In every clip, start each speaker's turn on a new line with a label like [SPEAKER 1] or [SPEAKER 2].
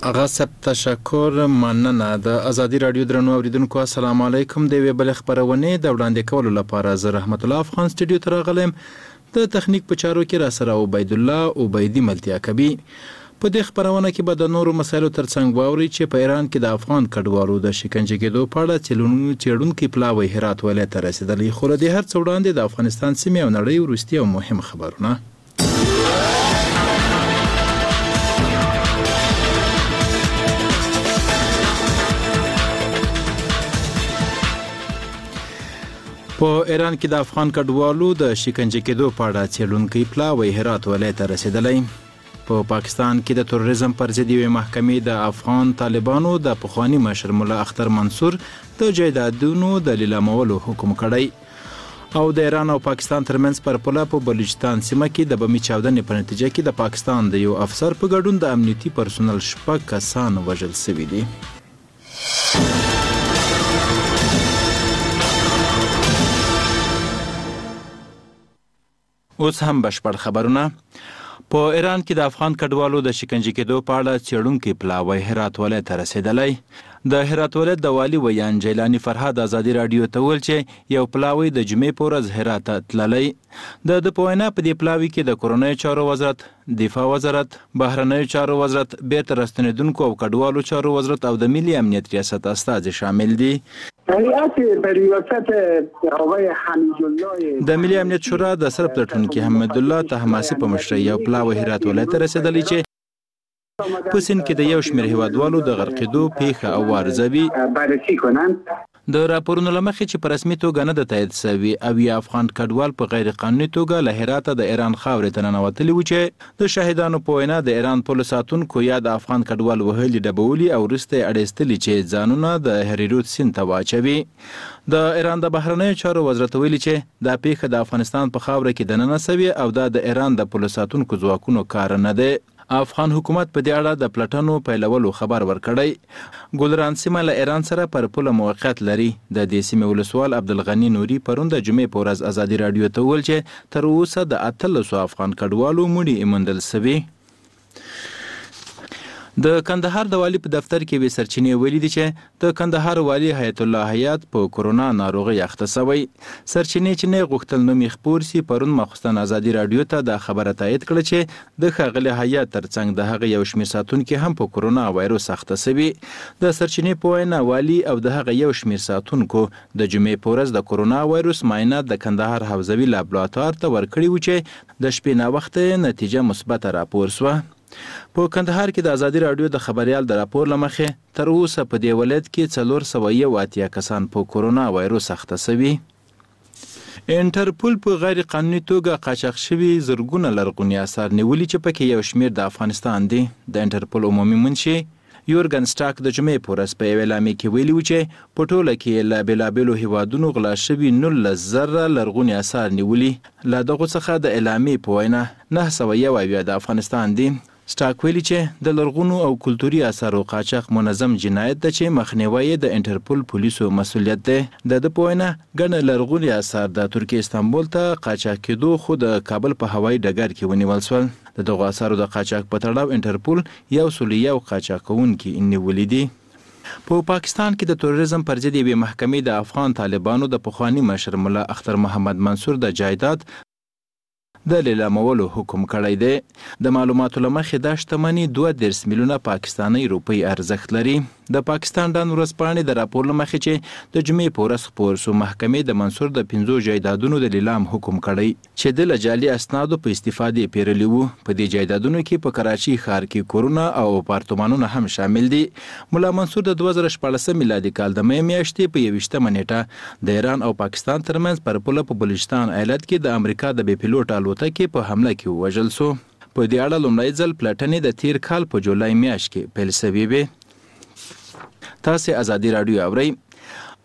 [SPEAKER 1] اغا سب تشکر مننه. د ازادي رادیو درنو اوریدونکو السلام علیکم. د وی بل خبرونه د وړاندې کولو لپاره زه رحمت الله افغان سټوډیو ته راغلم. د تخنیک په چارو کې را سره عبید الله عبیدی ملتیا کوي. په دې خبرونه کې به د نورو مسایلو ترڅنګ واوري چې په ایران کې د افغان کډوالو د شکنجه کېدو په اړه څېړونکي پلاوی هرات ولایت ته رسیدلی. خو د هر څه وړاندې د افغانستان سیمې او نړۍ وروستي او مهم خبرونه. په ایران کې د افغان کډوالو د شکنجه کېدو په اړه څېړونکی پلاوی هرات ولایت ته رسیدلی. په پاکستان کې د تروریزم پر ضد یوې محکمې د افغان طالبانو د پخواني مشر ملا اختر منصور د جایدادونو د لیلامولو حکم کړی او د ایران او پاکستان ترمنځ پر پوله په بلوچستان سیمه کې د بمي چاودنې په نتیجه کې د پاکستان د یو افسر په ګډون د امنیتي پرسونل 6 کسان وژل شوي دي. اوس هم بشپړ خبرونه. په ایران کې د افغان کډوالو د شکنجه کېدو په اړه څېړونکی پلاوی هرات ولایت ته رسیدلی. د هرات ولایت د والي ویان جیلانی فرهاد ازادي رادیو ته ویل چې یو پلاوی د جمعې په ورځ هرات ته تللی. د په وینا په دې پلاوي کې د کورنیو چارو وزارت، دفاع وزارت، بهرنیو چارو وزارت، بیرته راستنېدونکو او کډوالو چارو وزارت او د ملي امنیت ریاست استازي شامل دي. د ملي امنیت شورا د سر پلټونکي حمید الله طهماسي په مشرۍ یو پلاوی هرات ولایت ته رسیدلی چې په سیند کې د یو شمېر هیوادوالو د غرقېدو پیښه او وارزوي. د راپورونو له مخې چې په رسمي توګه نه د تایید شوي او یا افغان کډوال په غیر قانوني توګه له هراته د ایران خاورې ته ننوتلي وو چې د شاهدانو په وینا د ایران پولیسو ساتونکو یا د افغان کډوال وهلي ډبولي او وروسته یې اړیستلي چې ځانونه د هریرود سیند ته واچوي. د ایران د بهرنیو چارو وزارت ویلي چې دا پیښه د افغانستان په خاوره کې دننه شوې او دا د ایران د پولیسو ساتونکو ځواکونو کار نه دی. افغان حکومت په دې اړه د پلټنو پیلولو خبر ورکړی. ګلران سیمه له ایران سره پر پوله موقعیت لري. د دې سیمې ولسوال عبدالغني نوري پرون د جمعې په ورځ ازادي رادیو ته ویل چې تر اوسه د 1300 افغان کډوالو مړي موندل شوي. د کندهار د والي په دفتر کې وی سرچینې ویلي دي چې د کندهار والي حیات الله حیات په کورونا ناروغي اخته شوی. سرچینې چې نه غوښتل نوم خبر سي پرون مخصوصن ازادي رادیو ته د خبره تایید کړه چې د ښاغلي حیات ترڅنګ د هغه یو شمېر ساتونکو هم په کورونا وایروس اخته شوی. د سرچینې په وینا والي او د هغه یو شمېر ساتونکو د جمعې په ورځ د کورونا وایروس معاینات د کندهار حوزوي لابراتوار ته ورکړي و چې د شپې نا وخت نتیجه مثبت راپور شوه. په کندهار کې د ازادي رادیو د خبريال د راپور لمخې تر اوسه په دې ولایت کې 481 کسان په کورونا وایروس اخته شوي. انټرپول په غیر قانوني توګه قاچاق شوي زرګونه لرغوني آثار نیولي چې پکې یو شمېر د افغانستان دي. د انټرپول عمومي منشي یورګن سټاک د جمعې په ورځ په یوه اعلامیه کې ویلي و چې په ټوله کې له بېلابېلو هیوادونو غلا شوي 19,000 لرغوني آثار نیولي. له دغو څخه د اعلامیې په وینا 901 د افغانستان دي. سټاک ویلي چې د لرغونو او کلتوري آثارو قاچاق منظم جنایت ده چې مخنیوی د انټرپول پولیسو مسؤلیت دی. د په وینا ګڼ لرغوني آثار د ترکیه استانبول ته قاچاق کېدو خو د کابل په هوایي ډګر کې ونیول شول. د دغو آثارو د قاچاق په تړاو انټرپول 101 قاچاقونکي نیولي دي. په پاکستان کې د تروریزم پر ضد یوې محکمې د افغان طالبانو د پخواني مشر ملا اختر محمد منصور د جایداد د لیلامولو حکم کړی دی. د معلوماتو له مخې دا شتمني 32 میلیونه پاکستاني روپۍ ارزښت لري. د پاکستان ډان ورځپاڼې د راپور له مخې چې د جمعې په ورځ خپور شو محکمې د منصور د 5 جایدادونو د لیلام حکم کړی چې د جعلي اسنادو په استفادې پیرلی وو. په دې جایدادونو کې په کراچي ښار کې کورونه او اپارتمانونه هم شامل دي. ملا منصور د 2014 میلادي کال د مې میاشتې په 21 نیټه د ایران او پاکستان ترمنځ پر پوله په بلوچستان ایالت کې د امریکا د بې پیلوټ الوتکې په حمله کې وژل شو. په دې اړه لومړی ځل پلټنې د تیر کال په جولای میاشت کې پیل شوې وې. تاسې ازادي رادیو اورئ.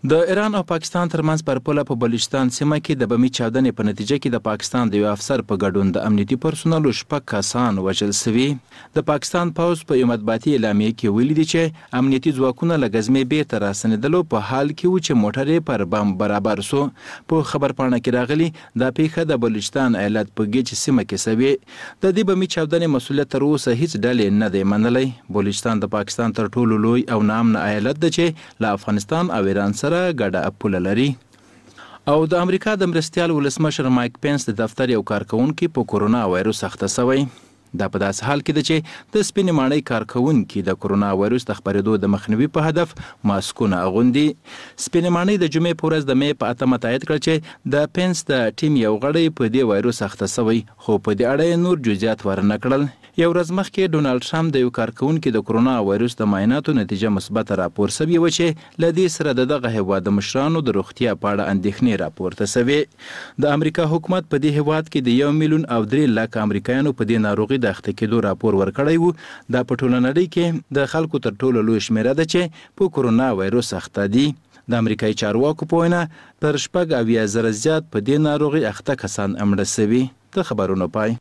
[SPEAKER 1] د ایران او پاکستان ترمنځ پر پوله په بلوچستان سیمه کې د بمي چاودنې په نتیجه کې د پاکستان د یو افسر په ګډون د امنیتي پرسونلو 6 کسان وژل شوي. د پاکستان پوځ په یو مطبوعاتي اعلامیه کې ویلي دي چې امنیتي ځواکونه له غزمې بیرته راستنېدلو په حال کې و چې موټر یې پر بم برابر سو. په خبرپاڼه کې راغلي دا پیښه د بلوچستان ایالت په ګیج سیمه کې شوې. د دې بمي چاودنې مسؤلیت تر اوسه هیڅ ډلې نه دی منلی. بلوچستان د پاکستان تر ټولو لوی او ناامنه ایالت دی چې له افغانستان او ایران سره ګډه پوله لري. او د امریکا د مرستیال ولسمشر مایک پینس د دفتر یو کارکونکي په کورونا وایروس اخته شوی. دا په داسې حال کې ده چې د سپینې ماڼۍ کارکونکي د کورونا وایروس د خپرېدو د مخنیوي په هدف ماسکونه اغوندي. سپینې ماڼۍ د جمعې په ورځ د مې په 8 تایید کړ چې د پینس د ټیم یو غړی په دې وایروس اخته شوی، خو په دې اړه نور جزئیات ورنه کړل. یو ورځ مخکې ډونالد ټرمپ د یو کارکونکي د کورونا وایروس د معایناتو نتیجه مثبت راپور شوی و چې له دې سره دغه هیواد د مشرانو د روغتیا په اړه اندېښنې راپورته شوې. د امریکا حکومت په دې هیواد کې د 1 میلیون او 3 لک امریکایانو په دې ناروغي د اخته کېدو راپور ورکړی و. دا په ټوله نړۍ کې د خلکو تر ټولو لوی شمیره ده چې په کورونا وایروس اخته دي. د امریکایي چارواکو په وینا تر 80,000 زیات په دې ناروغي اخته کسان مړه شوي. د خبرونو پای.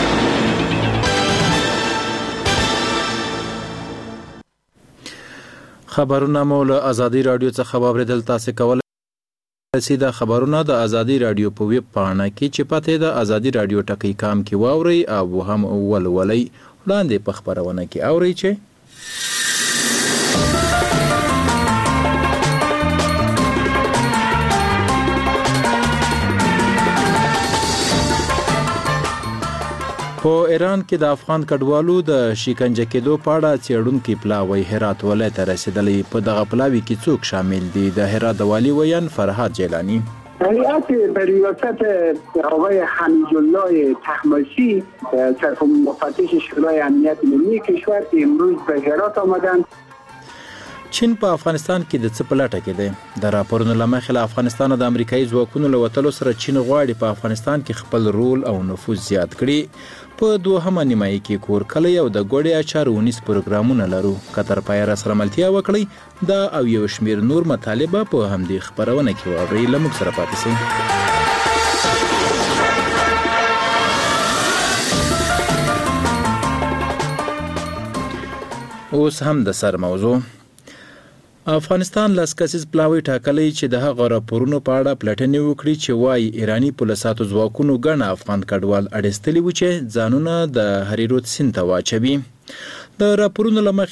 [SPEAKER 1] خبرونه مو له ازادي رادیو څخه واوریدل. تاسو کولای شئ د خبرونه د ازادي رادیو په ویب پاڼه کې چې پته د ازادي رادیو ټکی کام کې واوري او هم ولولئ. وړاندې په خبرونه کې اوري چې په ایران کې د افغان کډوالو د شکنجه کېدو په اړه څېړونکي پلاوی هرات ولایت ته رسیدلی. په دغه پلاوي کې څوک شامل دي؟ د هرات د والي ویان فرهاد جیلانی.
[SPEAKER 2] هیئت به ریاست آقای حمید الله طهماسي سرپرست مفتش شورای امنیت ملی کشور امروز به هرات آمدند.
[SPEAKER 1] چین په افغانستان کې د څه په لټه کې دی؟ د راپورونو له مخې له افغانستان د امریکایي ځواکونو له وتلو سره چین غواړي په افغانستان کې خپل رول او نفوذ زیات کړي. په دوهمه نیمایي کې کور کلی او د ګوړې اچار ونیس پروګرامونه لرو. کتر پای سره ملتیا وکړئ. دا او یو شمیر نور مطالبه په همدې خبرونه کې واورئ. له موږ سره پاتې شئ. اوس هم د سر موضوع. افغانستان لاس کسیز پلاوی ټاکلی چې د هغه راپورونو په اړه پلټنې وکړي چې وايي ایرانی پولیساتو ځواکونو ګڼه افغان کډوال اړیستلي وو چې ځانونه د هریرود سیند ته واچوي. د راپورونو له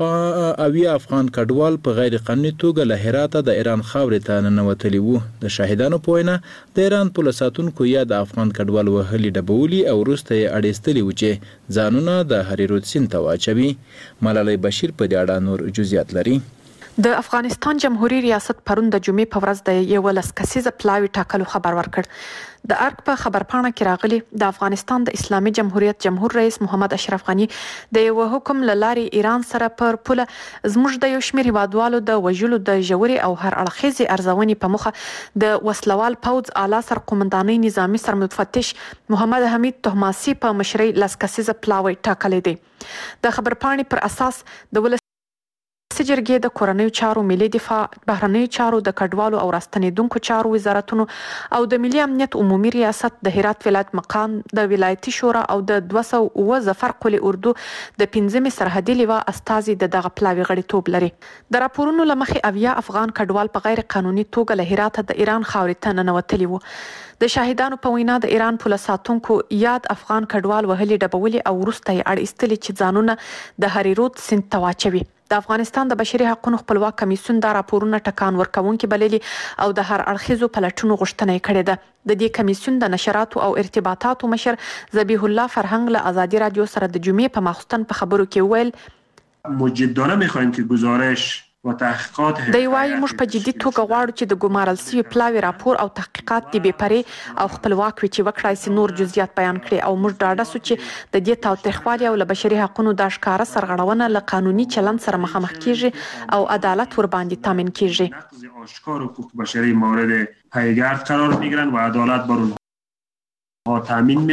[SPEAKER 1] مخې افغان کډوال په غیر قانوني توګه له هراته د ایران خاورې ته ننوتلي وو. د شاهدانو په وینا د ایران پولیساتونکو یا د افغان کډوال وهلي ډبولي او وروسته یې اړیستلي وو چې ځانونه د هریرود سیند ته واچوي. ملالۍ بشیر په دې اړه نور جزئیات لري.
[SPEAKER 3] د افغانستان جمهوریت ریاست پرون د جمعې په ورځ د 11 کسیزه پلاوی ټاکلو خبر ورکړ. د ارګ په خبرپاڼه کې راغلي د افغانستان د اسلامي جمهوریت جمهور رئیس محمد اشرف غنی د یو حکم لارې ایران سره پر پوله زموږ د یو شمېر هیوادوالو د وژلو د ژورې او هر اړخیزې ارزونې په مخه د وسلوال پوځ اعلی سرقومندانۍ نظامي سرمفتش محمد حمید طهماسي په مشرۍ 10 کسیزه پلاوی ټاکلی دی. د خبرپاڼې پر اساس د جرګې د کورنیو چارو، ملي دفاع، بهرنیو چارو، د کډوالو او راستنیدونکو چارو وزارتونو او د ملي امنیت عمومي ریاست، د هرات ولایت مقام، د ولایتي شورا او د 209 ظفر قل اردو د 15 سرحدي لیوا استازي دغه پلاوی غړیتوب لري. د راپورونو له مخې افغان کډوال په غیر قانوني توګه له هراته د ایران خاورې ته ننوتلي وو. د شاهدانو په وینا د ایران پولیساتونکو یاد افغان کډوال وهلي ډبولي او وروسته یې اړیستلي چې ځانونه د هریرود سیند ته واچوي. د افغانستان د بشري حقوقو خپلواک کمیسیون دا راپورونه ټکان ورکوونکي بللي او د هر اړخیزو پلټنو غوښتنه یې کړې ده. د دې کمیسیون د نشراتو او ارتباطاتو مشر ذبیح الله فرهنګ له ازادي رادیو سره د جمعې په ماخوستن په خبرو کې ویل
[SPEAKER 4] مجدانه می‌خوایم که گزارش و تحقیقات
[SPEAKER 3] دی وايي موږ په جدي توګه غواړو چې د ګمارل شوي پلاوي راپور او تحقیقات د بېپرې او خپلواک وي چې وکړای شي نور جزئیات بیان کړي او موږ ډاډه سو چې د دې تاوتریخوالي او له بشري حقوقو د ښکاره سرغړونه له قانوني چلند سره مخامخ کیږي او عدالت ورباندې تامین کیږي.
[SPEAKER 4] آشکار حقوق بشری مورد پیگرد قرار میگیرن و عدالت بر اونها تامین میشه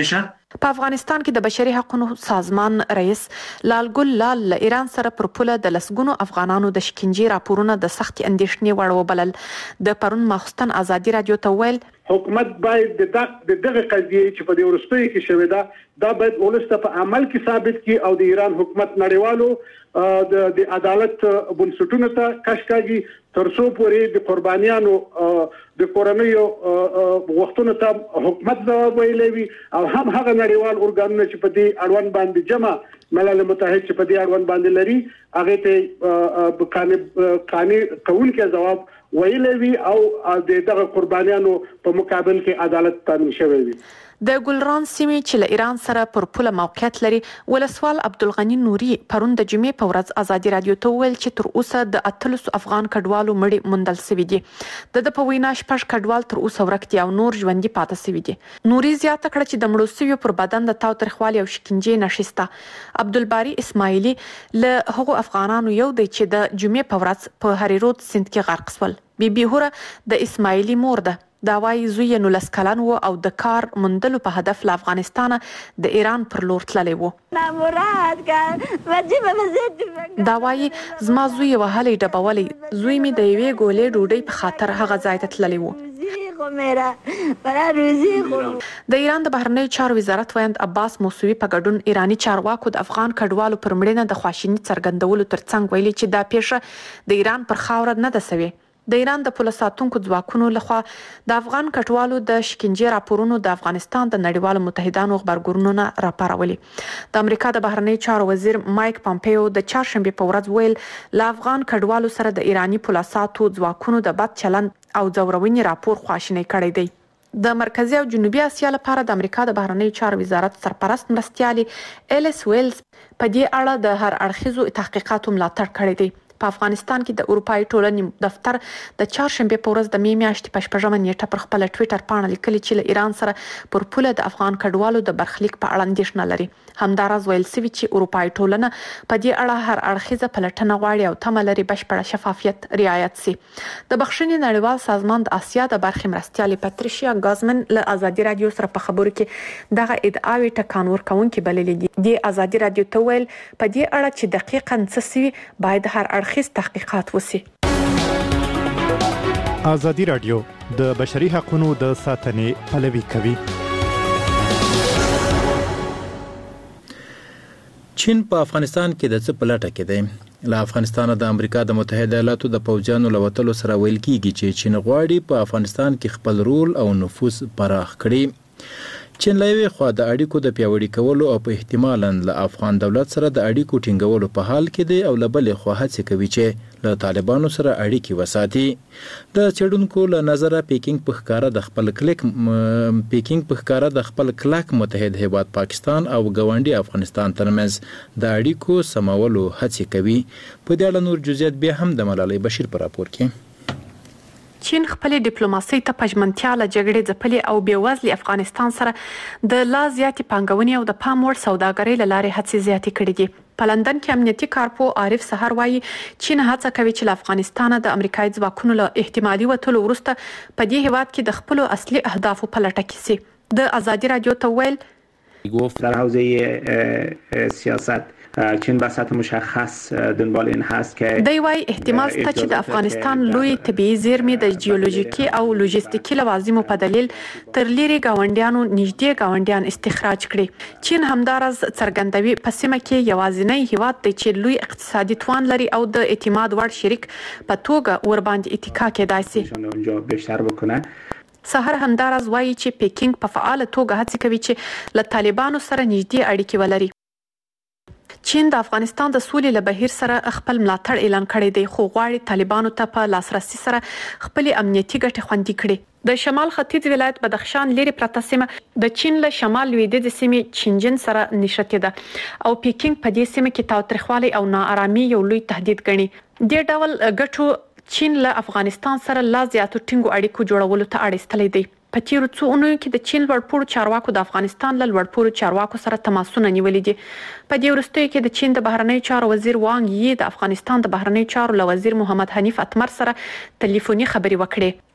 [SPEAKER 3] په افغانستان کې د بشري حقوقو سازمان رئیس لالګل لال له ایران سره پر پوله د لسګونو افغانانو د شکنجې راپورونه د سختي اندېښنې وړ وبلل. د پرون ماخستن ازادي رادیو ته ویل
[SPEAKER 5] حکومت باید د دغه قضیې چې په دې ورستۍ کې شوې ده دا باید ولسته په عمل کې ثابت کړي او د ایران حکومت نړیوالو د عدالت بنسټونو ته کش کاږي تر څو پورې د قربانیانو د کورنیو وختونو ته حکومت ځواب ویلی وي او هم هغه نړیوال ارګانونه چې په دې اړوند باندې جمع ملل متحد چې په دې اړوند باندې لري هغه ته قانوني کوونکی ځواب ویلی وي او دغه قربانیانو په مقابل کې عدالت تامین شوی وي.
[SPEAKER 3] د ګلران سیمې چې له ایران سره پر پوله موقعیت لري ولسوال عبدالغنی نوري پرون د جمعې په ورځ ازادي رادیو ته ویل چې تر اوسه د 13 افغان کډوالو مړي موندل شوي دي. د په وینا شپږ کډوال تر اوسه ورک دي او نور ژوندي پاتې شوي دي. نوري زیاته کړه چې د مړو شویو پر بدن د تاوتریخوالي او شکنجې نشسته. عبدالباری اسماعیلی له هغو افغانانو یو دی چې د جمعې په ورځ په هریرود سیند کې غرق شول. بیبي هوره د اسماعیلی مور ده. دا وايي زوی 19 کلن و او د کار موندلو په هدف له افغانستانه د ایران پر لور تللی و. دا وايي زما زوی وهلې ډبولې زوی می د یوې ګولې ډوډۍ په خاطر هغه ځای ته تللی و. د ایران د بهرنیو چارو وزارت ویاند عباس موسوي په ګډون ایرانی چارواکو د افغان کډوالو پر مړینه د خواشینی څرګندولو ترڅنګ ویلي چې دا پیښه د ایران پر خاوره نه ده سوې. د ایران د پولیسو ساتونکو ځواکونو لخوا د افغان کډوالو د شکنجې راپورونو د افغانستان د نړیوالو متحدانو خبرګونونو راپارولي. د امریکا د بهرنیو چارو وزیر مایک پامپیو د چهارشنبه په ورځ ویل له افغان کډوالو سره د ایرانی پولیسو ځواکونو د بد چلند او ځورونې راپور خواشینی کړی دی. د مرکزی او جنوبي اسیا لپاره د امریکا د بهرنیو چارو وزارت سرپرست مرستیالي الیس ویلز په دې اړه د هر اړخیزو تحقیقاتو ملاتړ کړی دی. په افغانستان کې د اروپאי ټولنې دفتر د چهارشنبه په ورځ د می میاشتې په 8 نیټه پر خپل ټوئیټر باندې لیکلي چې له ایران سره پر پوله د افغان کډوالو د برخلیک په اړه اندېښنه لري. همداراز ویل سوي چې اروپאי ټولنه په دې اړه هر اړخیزه پلټنه غواړي او تمه لري بشپړه شفافیت رعایت شي. د بخښنې نړیوال سازمان د اسیا د برخې مرستیالي پاتریشیا ګازمن له ازادي رادیو سره په خبرو کې دغه ادعاوې ټکان ورکوونکې بللې دي. د ازادي رادیو ته ویل په دې اړه چې دقیقاً څه سوي باید هر اړخیز تحقیقات وسی.
[SPEAKER 6] ازادي رادیو د بشري حقوقو د ساتنې پلوي کوي.
[SPEAKER 1] چین په افغانستان کې د څه پلټه کې دی؟ له افغانستان د امریکا د متحده ایالاتو د پوځیانو لوتلو سره ویل کیږي چې چین غواړي په افغانستان کې خپل رول او نفوذ پراخ کړي. چین له یوې خوا د اړیکو د پیاوړي کولو او په احتمالاً له افغان دولت سره د اړیکو ټینګولو په حال کې دی او له بلې خوا هڅې کوي چې له طالبانو سره اړیکې وساتي. د څېړونکو له نظره پیکینګ په ښکاره د خپل کلک متحد هیواد پاکستان او ګاونډي افغانستان ترمنځ د اړیکو سمولو هڅې کوي. په دې اړه نور جزئیات بیا هم د ملالۍ بشیر په راپور کې.
[SPEAKER 3] چین خپل ډیپلوماسي ته پجمنتیا له جګړې ځپلې او بیوزلي افغانستان سره د لا زیاتې پانګونې او د پام وړ سوداګرۍ له لارې هڅې زیاتې کړې دي. په لندن کې امنیتي کارپو عارف سحر وایي چین هڅه کوي چې له افغانستان د امریکایي ځواکونو له احتمالي وتلو وروسته په دې هیواد کې د خپل اصلي اهدافو په لټه کې سي. د ازادي رادیو ته ویل
[SPEAKER 7] گفت در حوزه سیاست چین بساط مشخص دنبال این هست که
[SPEAKER 3] دی وايي احتمال شته چې د افغانستان لوی طبيعي زیرمې د جیولوژیکي او لوجستیکي لوازمو په دلیل تر لیري گاونډیانو نږدې گاونډیان استخراج کړي. چین همدارز څرګندوي په سیمه کې یوازینی هیواد دی چې لوی اقتصادي توان لري او د اعتماد وړ شریک په توګه ور باندې اتکا کېدای شي.
[SPEAKER 7] اونجا بیشتر بکنه.
[SPEAKER 3] سحر همدارز وایي چې پیکینګ په فعال توګه هڅه کوي چې له طالبانو سره نږدې اړیکې ولري. چین د افغانستان د سولې له بهیر سره خپل ملاتړ اعلان کړی دی خو غواړي طالبانو ته په لاسرسي سره خپل امنیتي ګټې خوندي کړي. د شمال ختیځ ولایت بدخشان لري پرته سیمه د چین له شمال لویدیځ سیمې چینجن سره نښتې ده او پیکینګ په دې سیمه کې تاوتریخوالي او ناارامي یو لوی تهدید ګڼي. دې ډول ګټو چین له افغانستان سره لا زیاتو ټینګو اړیکو جوړولو ته اړ ایستلی دی. په تیرو څو اونیو کې د چین لوړپوړو چارواکو د افغانستان له لوړپوړو چارواکو سره تماسونه نیولي دي. په دې وروستیو کې د چین د بهرنیو چارو وزیر وانګ یي د افغانستان د بهرنیو چارو له وزیر محمد حنیف اتمر سره ټلیفوني خبرې وکړې.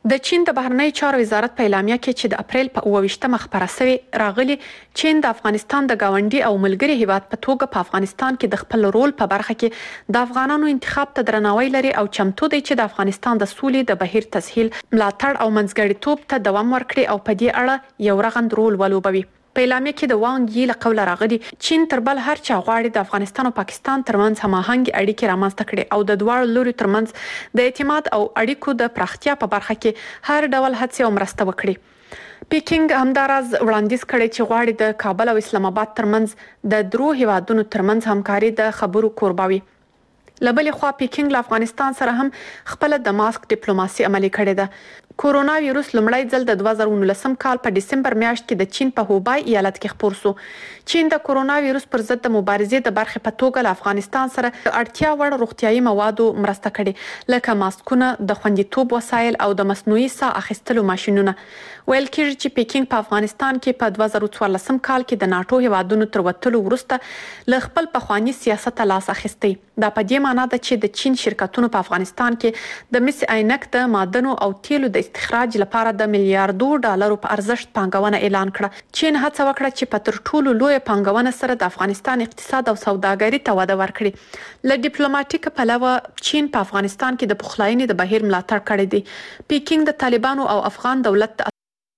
[SPEAKER 3] د چین د بهرنی چارو وزارت په اعلامیه کې چې د اپریل په 28مه خبره شوې راغلي چین د افغانستان د گاونډي او ملګری هیواد په توګه په افغانستان کې د خپل رول په برخه کې د افغانانو انتخاب ته درناوی لري او چمتو دی چې د افغانستان د سولې د بهیر تسهیل ملاتړ او منځګړیتوب ته دوام ورکړي او په دې اړه یو رغند رول ولوبوي. په اعلامیه کې د وانګ یی له قوله راغلي چین تر بل هر چا غواړي د افغانستان او پاکستان ترمنځ هماهنګ اړیکې رامنځته کړي او د دواړو لوري ترمنځ د اعتماد او اړیکو د پراختیا په برخه کې هر ډول هڅې او مرسته وکړي. پیکینګ همداراز وړاندیز کړي چې غواړي د کابل او اسلام آباد ترمنځ د درو هیوادونو ترمنځ همکاري د خبرو کورباوي. لبلې خوا پیکینګ له افغانستان سره هم خپل د ماسک ډیپلوماسي عملي کړې ده. کورونا وایروس لومړی ځل د 2019 کال په دسمبر میاشت کې د چین په هوبای ایالت کې خپور شو. چین د کورونا وایروس پر ضد د مبارزې د برخې په توګه له افغانستان سره اړتیا وړ روغتیايي موادو مرسته کړې لکه ماسکونه، د خوندیتوب وسایل او د مصنوعي ساه اخیستلو ماشينونه. ویل کېږي چې پیکینګ په افغانستان کې په 2014 کال کې د ناتو هیوادونو تر وتلو وروسته له خپل پخوانی سیاست لاس اخیستی. دا په دې معنی ده چې د چین شرکتونو په افغانستان کې د مس عینک د معدنو او تیلو د استخراج لپاره د ملیاردو ډالرو په ارزښت پانګونه اعلان کړه. چین هڅه وکړه چې په تر ټولو لوی پانګونه سره د افغانستان اقتصاد او سوداګري ته وده ورکړي. له ډیپلوماټیک پلوه چین په افغانستان کې د پخلاینې د بهیر ملاتړ کړی دی. پیکینګ د طالبانو او افغان دولت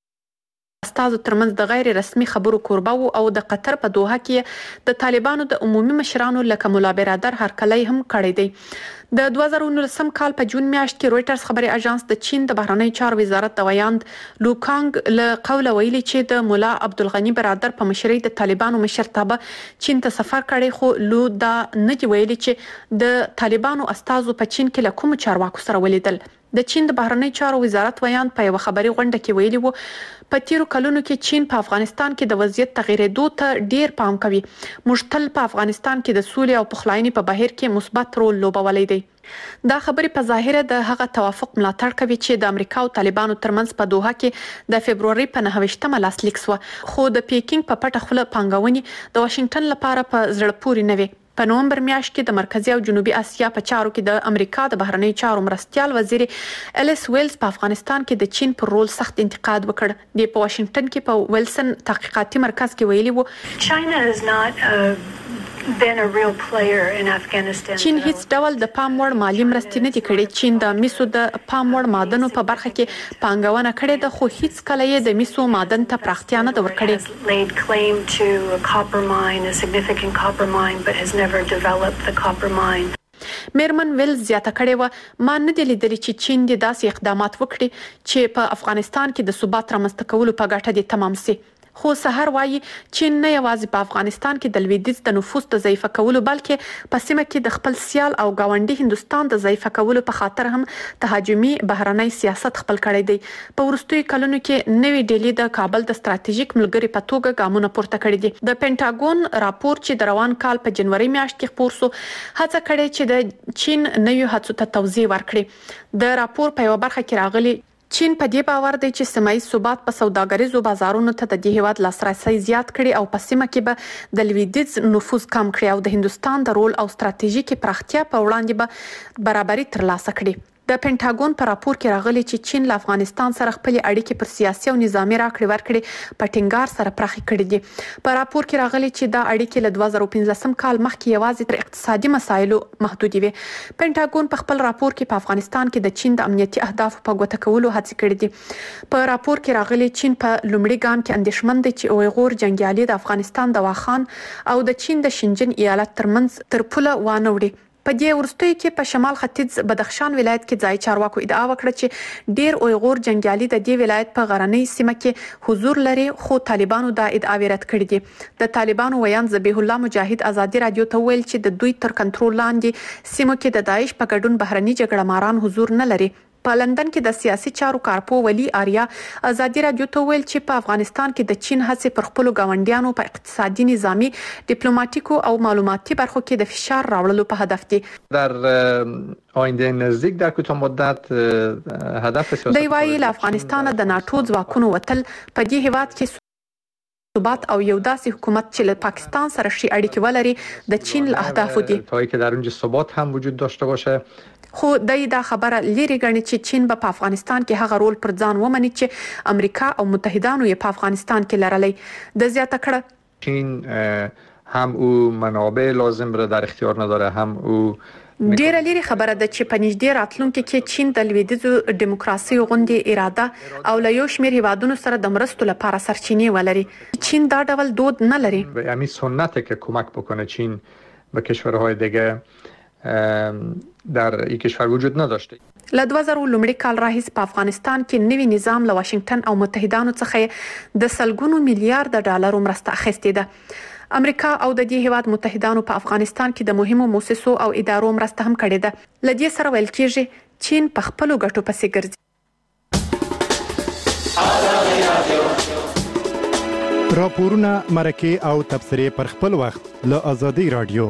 [SPEAKER 3] استازو ترمنځ د غیر رسمي خبرو کوربه او د قطر په دوحه کې د طالبانو د عمومي مشرانو لکه مولا برادر هرکلی هم کړی دی. د 2019 کال په جون میاشت کې رويټرز خبري اژانس د چین د بهرنی چارو وزارت د ویاند لوکانګ له قوله ویلي چې د مولا عبدالغنی برادر په مشرۍ د طالبانو مشرتابه چین ته سفر کړی خو لو دا نه دی ویلي چې د طالبانو استازو په چین کې له کوم چارواکو سره ولیدل. د چین د بهرنی چارو وزارت ویاند په یو خبري غونډه کې ویلي وو په تیرو کلونو کې چین په افغانستان کې د وضعیت تغیرېدو ته ډیر پام کوي. موږ تل په افغانستان کې د سولې او پخلاینې په بهیر کې مثبت رول لوبولی دی. دا خبرې په ظاهره د هغه توافق ملاتړ کوي چې د امریکا او طالبانو ترمنځ په دوحه کې د فبرवरी په 9مه لاسلیک شو. خو د پیکینګ په پټه خوله پانګونې د واشنگټن لپاره په زړه پورې نه وي. په نومبر میاشت کې د مرکزی او جنوبي اسیا په چارو کې د امریکا د بهرنی چارو مرستيال وزیر الیس ویلز په افغانستان کې د چین پر رول سخت انتقاد وکړ. د په واشنگټن کې په ویلسن تحقیقاتي مرکز کې ویلي وو
[SPEAKER 8] China is not been a real player in Afghanistan.
[SPEAKER 3] چین هیڅ ډول د پام وړ مالی مرستې نه دي کړې. چین د میسو د پام وړ معدنو په برخه کې پانګونه کړې ده خو هیڅ کله یې د میسو معدن ته پراختیا نه ده ورکړې.
[SPEAKER 8] Laid claim to a copper mine, a significant copper mine, but has never developed the copper mine.
[SPEAKER 3] میرمن ویل زیاته کړې و ما نه دی لیدلی چې چین د داسې اقدامات وکړي چې په افغانستان کې د ثبات رامنځته کولو په ګټه دي تمام سي. خو سحر وایي چین نه یوازې په افغانستان کې د لویدیځ د نفوذ د ضعیفه کولو بلکې په سیمه کې د خپل سیال او گاونډي هندستان د ضعیفه کولو په خاطر هم تهاجمي بهرنی سیاست خپل کړی دی. په وروستیو کلونو کې نوې ډیلی د کابل د ستراتیژیک ملګری په توګه ګامونه پورته کړي دي. د پینټاګون راپور چې د روان کال په جنوري میاشت کې خپور شو هڅه کړې چې د چین نوې هڅو ته توضیح ورکړي. د راپور په یو برخه کې راغلي چین په دې باور دی چې سیمایي ثبات په سوداګریزو بازارونو ته د دې هیواد لاسرسي زیات کړي او په سیمه کې به د لویدیځ نفوذ کم کړي او د هندستان د رول او ستراتیژیکي پراختیا په وړاندې به برابري ترلاسه کړي. د پینټاګون په راپور کې راغلي چې چین له افغانستان سره خپل اړیکې پر سیاسي او نظامی راکړې ورکړې په ټینګار سره پراخې کړې دي. په راپور کې راغلي چې دا اړیکې له 2015 کال مخکې یوازې پر اقتصادي مسایلو محدودې وي. پینټاګون په خپل راپور کې په افغانستان کې د چین د امنیتي اهدافو په ګوته کولو هڅې کړې دي. په راپور کې راغلي چین په لومړي ګام کې اندېښمن دی چې اویغور جنگیالي د افغانستان د واخان او د چین د شینجن ایالت ترمنځ تر پوله وانه وړي. په دې وروستیو کې په شمال ختیځ بدخشان ولایت کې ځای چارواکو ادعا وکړه چې ډیر اویغور جنگیالي د دې ولایت په غرنۍ سیمه کې حضور لري خو طالبانو دا ادعا رد کړې دي. د طالبانو ویاند ذبیح الله مجاهد ازادي رادیو ته ویل چې د دوی تر کنټرول لاندې سیمو کې د داعش په ګډون بهرني جګړه ماران حضور نه لري. په لندن کې د سیاسي چارو کارپو ولی آریا ازادي رادیو ته ویل چې په افغانستان کې د چین هڅې پر خپل گاونډیانو په اقتصادي، نظامی، ډیپلوماټیکو او معلوماتي برخو کې د فشار راوړلو په هدف دي.
[SPEAKER 9] در آینده نزدیک در کوتاه مدت هدف سیاست
[SPEAKER 3] دی وايي له افغانستان د ناتو ځواکونو وتل په دې هیواد کې ثبات او یو داسې حکومت چې له پاکستان سره شي اړیکې ولري د چین له اهدافو دي
[SPEAKER 9] تا که در اونجا ثبات هم وجود داشته باشه.
[SPEAKER 3] خو دا خبره لري غني چې چین په افغانستان کې هغه رول پر ځان ومني چې امریکا او متحدانو یې په افغانستان کې لرلې د زیاته کړه.
[SPEAKER 9] چین هم او منابع لازم را در اختیار نداره، هم او
[SPEAKER 3] ډیره لري خبره ده چې په نږدې راتلونکو کې چین د لویدیځو دیموکراسي غونډې اراده او له یو شمېر هیوادونو سره د مرستو لپاره سرچینې ولري. چین دا ډول دود نه لري.
[SPEAKER 9] یعنی سنته که کمک بکنه چین به کشورهای دیگه در این کشور وجود نداشته.
[SPEAKER 3] له 2000 لومړي کال راهیسې په افغانستان کې نوی نظام له واشنگټن او متحدانو څخه د سلګونو میلیارډ ډالرو مرسته اخیستې ده. امریکا او د دې هیواد متحدانو په افغانستان کې د مهمو مؤسسو او ادارو مرسته هم کړې ده. له دې سره ویل کېږي چین په خپلو ګټو پسې ګرځي.
[SPEAKER 6] راپورونه، مرکې او تبصرې پر خپل وخت له آزادۍ رادیو.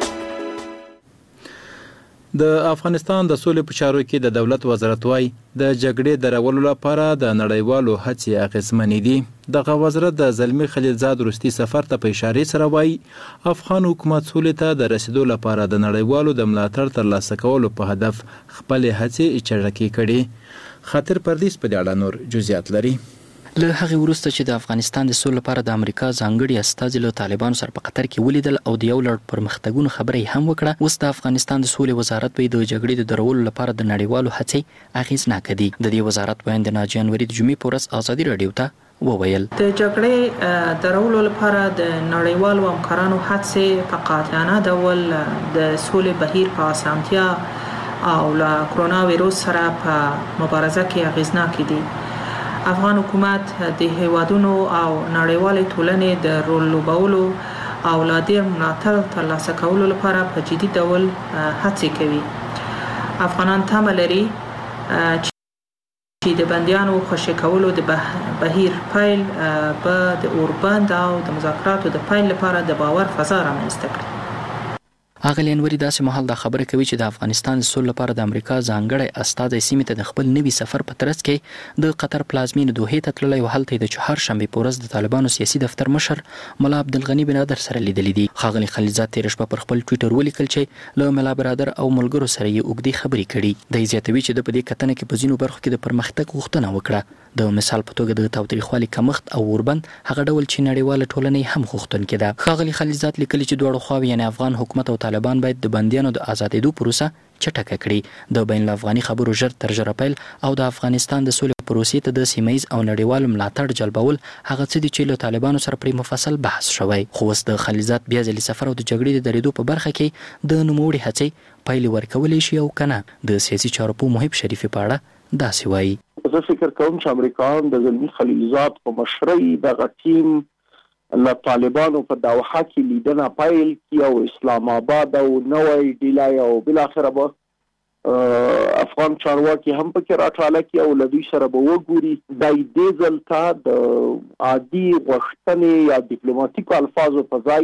[SPEAKER 1] د افغانستان د سولې په چارو کې د دولت وزارت وايي د جګړې درولو لپاره د نړیوالو هڅې اغیزمنې دي. دغه وزارت د زلمی خلیلزاد وروستي سفر ته په اشاره سره وايي افغان حکومت سولې ته د رسیدو لپاره د نړیوالو د ملاتړ ترلاسه کولو په هدف خپل هڅې چټکې کړي. خاطر پردیس په دې اړه نور جزئیات لري.
[SPEAKER 10] له هغه وروسته چې د افغانستان د سولې لپاره د امریکا ځانګړي استازي له طالبانو سره په قطر کې ولیدل او د یو لړ پرمختګونو خبرې هم وکړه، اوس د افغانستان د سولې وزارت په د جګړې د درولو لپاره د نړیوالو هڅې اغیزناکه دي. د دې وزارت بیان د 9 جنوري د جمعې په ورځ آزادي رادیو ته وویل
[SPEAKER 11] د جګړې درولو لپاره د نړیوالو همکارانو هڅې په قاطعانه ډول د سولې بهیر په اسانتیا او له کرونا وایروس سره په مبارزه کې اغیزناکې دي. افغان حکومت د هیوادونو او نړیوالې ټولنې د رول لوبولو او لا دې ملاتړ ترلاسه کولو لپاره په جدي ډول هڅې کوي. افغانان تمه لري چې د بندیانو خوشي کولو د بهیر پیل به د اوربند او د مذاکراتو د پیل لپاره د باور فضا رامنځته کړي.
[SPEAKER 10] اغلی انوري داسې مهال دا خبره کوي چې د افغانستان د سولې لپاره د امریکا ځانګړی استازی سیمې ته د خپل نوي سفر په ترڅ کې د قطر پلازمینه دوحې ته تللی او هلته د چهارشنبې په ورځ د طالبانو سیاسي دفتر مشر ملا عبدالغني بنادر سره لیدلي دي. ښاغلي خلیلزاد تېره شپه پر خپل ټویټر ولیکل چې له ملا برادر او ملګرو سره یې اوږدې خبرې کړي. دی زیاتوي چې د په دې کتنه کې په ځینو برخو کې د پرمختګ غوښتنه وکړه. د مثال په توګه د تاوتریخوالي کمښت او اوربند هغه ډول چې نړیواله ټولنه هم غوښتونکې ده. ښاغلي خلیلزاد لیکلي چې دواړو خواوې یعنې افغان حکومت او طالبان باید د بندیانو د آزادېدو پروسه چټکه کړي، د بین الافغاني خبرو ژر تر ژره پیل او د افغانستان د سولې پروسې ته د سیمهیز او نړیوال ملاتړ جلبول هغه څه دي چې له طالبانو سره پرې مفصل بحث شوی. خو اوس د خلیلزاد بیا ځلې سفر او د جګړې د درېدو په برخه کې د نوموړې هڅې پایلې ورکولی شي او که نه. د سیاسي چارو پوه محب شریفي په اړه داسې وایي.
[SPEAKER 12] زه فکر کوم چې امریکایان د زلمی خلیلزاد په مشرۍ دغه ټیم له طالبانو په دوحه کې لیدنه پیل کړي او اسلام آباد او نوی ډیلای او بالاخره به افغان چارواکي هم پکې راټاله کړي او له دوی سره به وګوري د دې ځل ته د عادي غوښتنې یا ډیپلوماټیکو الفاظو په ځای